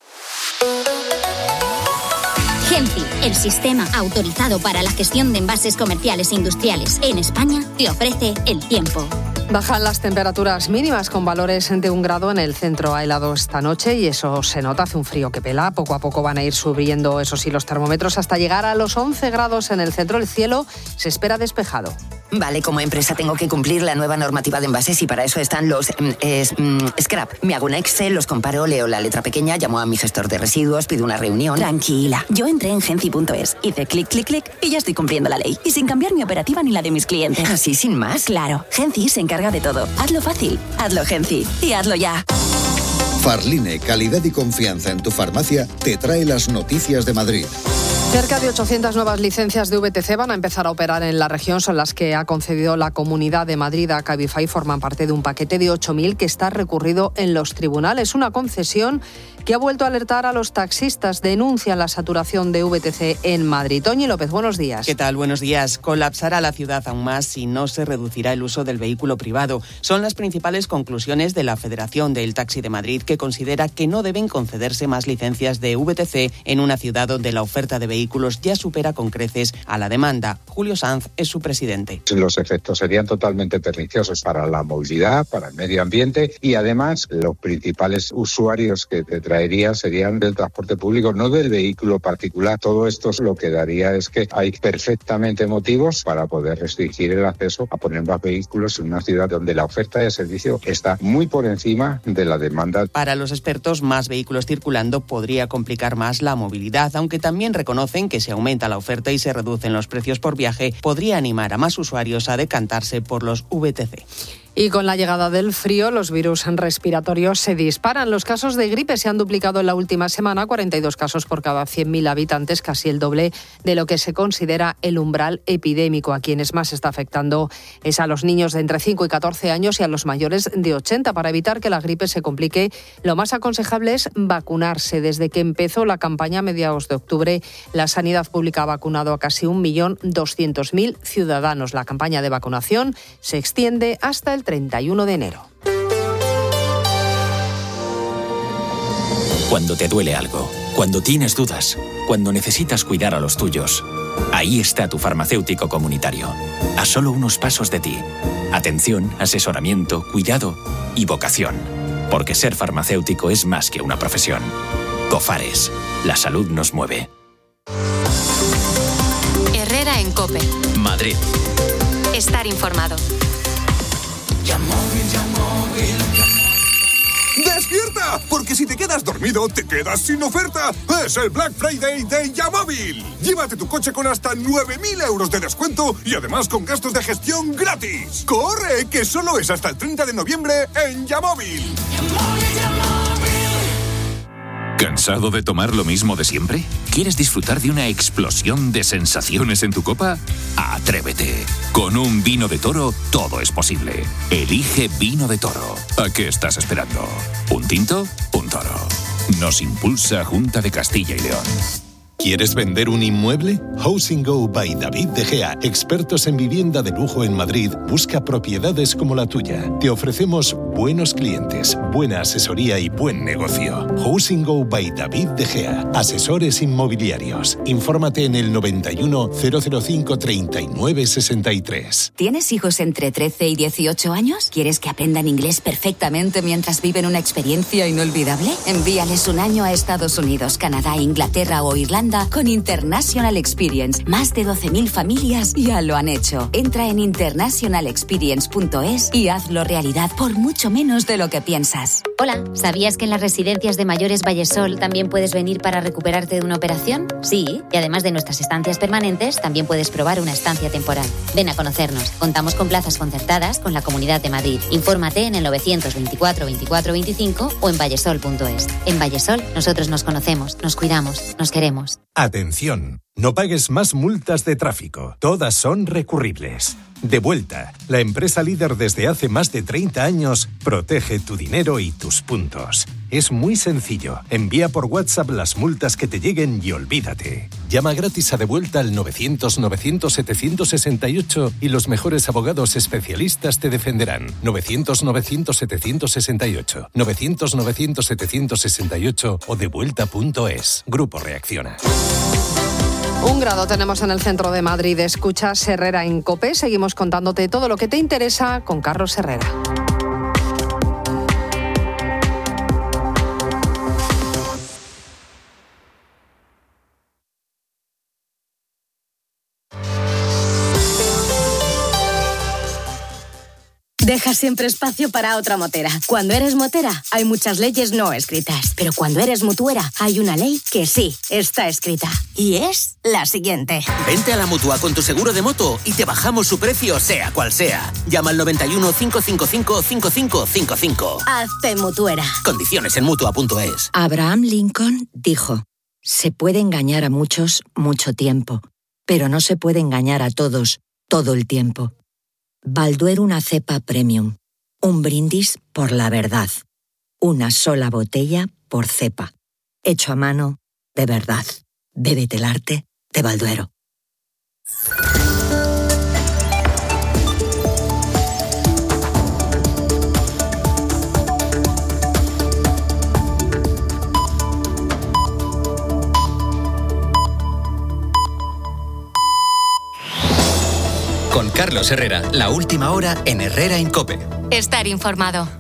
Genfi, el sistema autorizado para la gestión de envases comerciales e industriales en España, te ofrece el tiempo. Bajan las temperaturas mínimas con valores de un grado en el centro. Ha helado esta noche y eso se nota, hace un frío que pela. Poco a poco van a ir subiendo, eso sí, los termómetros hasta llegar a los once grados en el centro. El cielo se espera despejado. Vale, como empresa tengo que cumplir la nueva normativa de envases y para eso están los mm, es, mm, scrap. Me hago un Excel, los comparo, leo la letra pequeña, llamo a mi gestor de residuos, pido una reunión. Tranquila, yo entré en genci punto es, hice clic, clic, clic y ya estoy cumpliendo la ley. Y sin cambiar mi operativa ni la de mis clientes. ¿Así sin más? Claro, Genci se encarga de todo. Hazlo fácil, hazlo Genci y hazlo ya. Farline, calidad y confianza en tu farmacia, te trae las noticias de Madrid. Cerca de ochocientas nuevas licencias de V T C van a empezar a operar en la región. Son las que ha concedido la Comunidad de Madrid a Cabify. Forman parte de un paquete de ocho mil que está recurrido en los tribunales. Una concesión que ha vuelto a alertar a los taxistas. Denuncian la saturación de V T C en Madrid. Toñi López, buenos días. ¿Qué tal? Buenos días. Colapsará la ciudad aún más si no se reducirá el uso del vehículo privado. Son las principales conclusiones de la Federación del Taxi de Madrid, que considera que no deben concederse más licencias de V T C en una ciudad donde la oferta de vehículos ya supera con creces a la demanda. Julio Sanz es su presidente. Los efectos serían totalmente perniciosos para la movilidad, para el medio ambiente y además los principales usuarios que te traería serían del transporte público, no del vehículo particular. Todo esto lo que daría es que hay perfectamente motivos para poder restringir el acceso a poner más vehículos en una ciudad donde la oferta de servicio está muy por encima de la demanda. Para los expertos, más vehículos circulando podría complicar más la movilidad, aunque también reconocen que si aumenta la oferta y se reducen los precios por viaje, podría animar a más usuarios a decantarse por los V T C. Y con la llegada del frío, los virus respiratorios se disparan. Los casos de gripe se han duplicado en la última semana, cuarenta y dos casos por cada cien mil habitantes, casi el doble de lo que se considera el umbral epidémico. A quienes más está afectando es a los niños de entre cinco y catorce años y a los mayores de ochenta. Para evitar que la gripe se complique, lo más aconsejable es vacunarse. Desde que empezó la campaña a mediados de octubre, la Sanidad Pública ha vacunado a casi un millón doscientos mil ciudadanos. La campaña de vacunación se extiende hasta el treinta y uno de enero. Cuando te duele algo, cuando tienes dudas, cuando necesitas cuidar a los tuyos, ahí está tu farmacéutico comunitario, a solo unos pasos de ti. Atención, asesoramiento, cuidado y vocación. Porque ser farmacéutico es más que una profesión. Cofares, la salud nos mueve. Herrera en COPE. Madrid. Estar informado. ¡Despierta! Porque si te quedas dormido, te quedas sin oferta. Es el Black Friday de Yamóvil. Llévate tu coche con hasta nueve mil euros de descuento y además con gastos de gestión gratis. ¡Corre! Que solo es hasta el treinta de noviembre en Yamóvil. ¿Cansado de tomar lo mismo de siempre? ¿Quieres disfrutar de una explosión de sensaciones en tu copa? ¡Atrévete! Con un vino de Toro todo es posible. Elige Vino de Toro. ¿A qué estás esperando? ¿Un tinto? Un Toro. Nos impulsa Junta de Castilla y León. ¿Quieres vender un inmueble? Housing Go by David De Gea, expertos en vivienda de lujo en Madrid, busca propiedades como la tuya. Te ofrecemos buenos clientes, buena asesoría y buen negocio. Housing Go by David De Gea, asesores inmobiliarios. Infórmate en el noventa y uno, cero cero cinco, treinta y nueve, sesenta y tres. ¿Tienes hijos entre trece y dieciocho años? ¿Quieres que aprendan inglés perfectamente mientras viven una experiencia inolvidable? Envíales un año a Estados Unidos, Canadá, Inglaterra o Irlanda con International Experience. Más de doce mil familias ya lo han hecho. Entra en international experience punto es y hazlo realidad por mucho menos de lo que piensas. Hola, ¿sabías que en las residencias de mayores Vallesol también puedes venir para recuperarte de una operación? Sí, y además de nuestras estancias permanentes, también puedes probar una estancia temporal. Ven a conocernos. Contamos con plazas concertadas con la Comunidad de Madrid. Infórmate en el novecientos veinticuatro, veinticuatro, veinticinco o en vallesol punto es. En Vallesol, nosotros nos conocemos, nos cuidamos, nos queremos. Atención, no pagues más multas de tráfico. Todas son recurribles. Devuelta, la empresa líder desde hace más de treinta años, protege tu dinero y tus puntos. Es muy sencillo. Envía por WhatsApp las multas que te lleguen y olvídate. Llama gratis a Devuelta al novecientos, novecientos, setecientos sesenta y ocho y los mejores abogados especialistas te defenderán. novecientos, novecientos, setecientos sesenta y ocho. novecientos, novecientos, setecientos sesenta y ocho o devuelta punto es. Grupo Reacciona. Un grado tenemos en el centro de Madrid. Escuchas Herrera en COPE. Seguimos contándote todo lo que te interesa con Carlos Herrera. Deja siempre espacio para otra motera. Cuando eres motera, hay muchas leyes no escritas. Pero cuando eres mutuera, hay una ley que sí está escrita. Y es la siguiente. Vente a la Mutua con tu seguro de moto y te bajamos su precio sea cual sea. Llama al noventa y uno, cinco cinco cinco, cinco cinco cinco cinco. Hazte mutuera. Condiciones en mutua punto es. Abraham Lincoln dijo: se puede engañar a muchos mucho tiempo, pero no se puede engañar a todos todo el tiempo. Balduero una cepa premium. Un brindis por la verdad. Una sola botella por cepa. Hecho a mano de verdad. Bébete el arte de Balduero. Con Carlos Herrera, la última hora en Herrera Incope. Estar informado.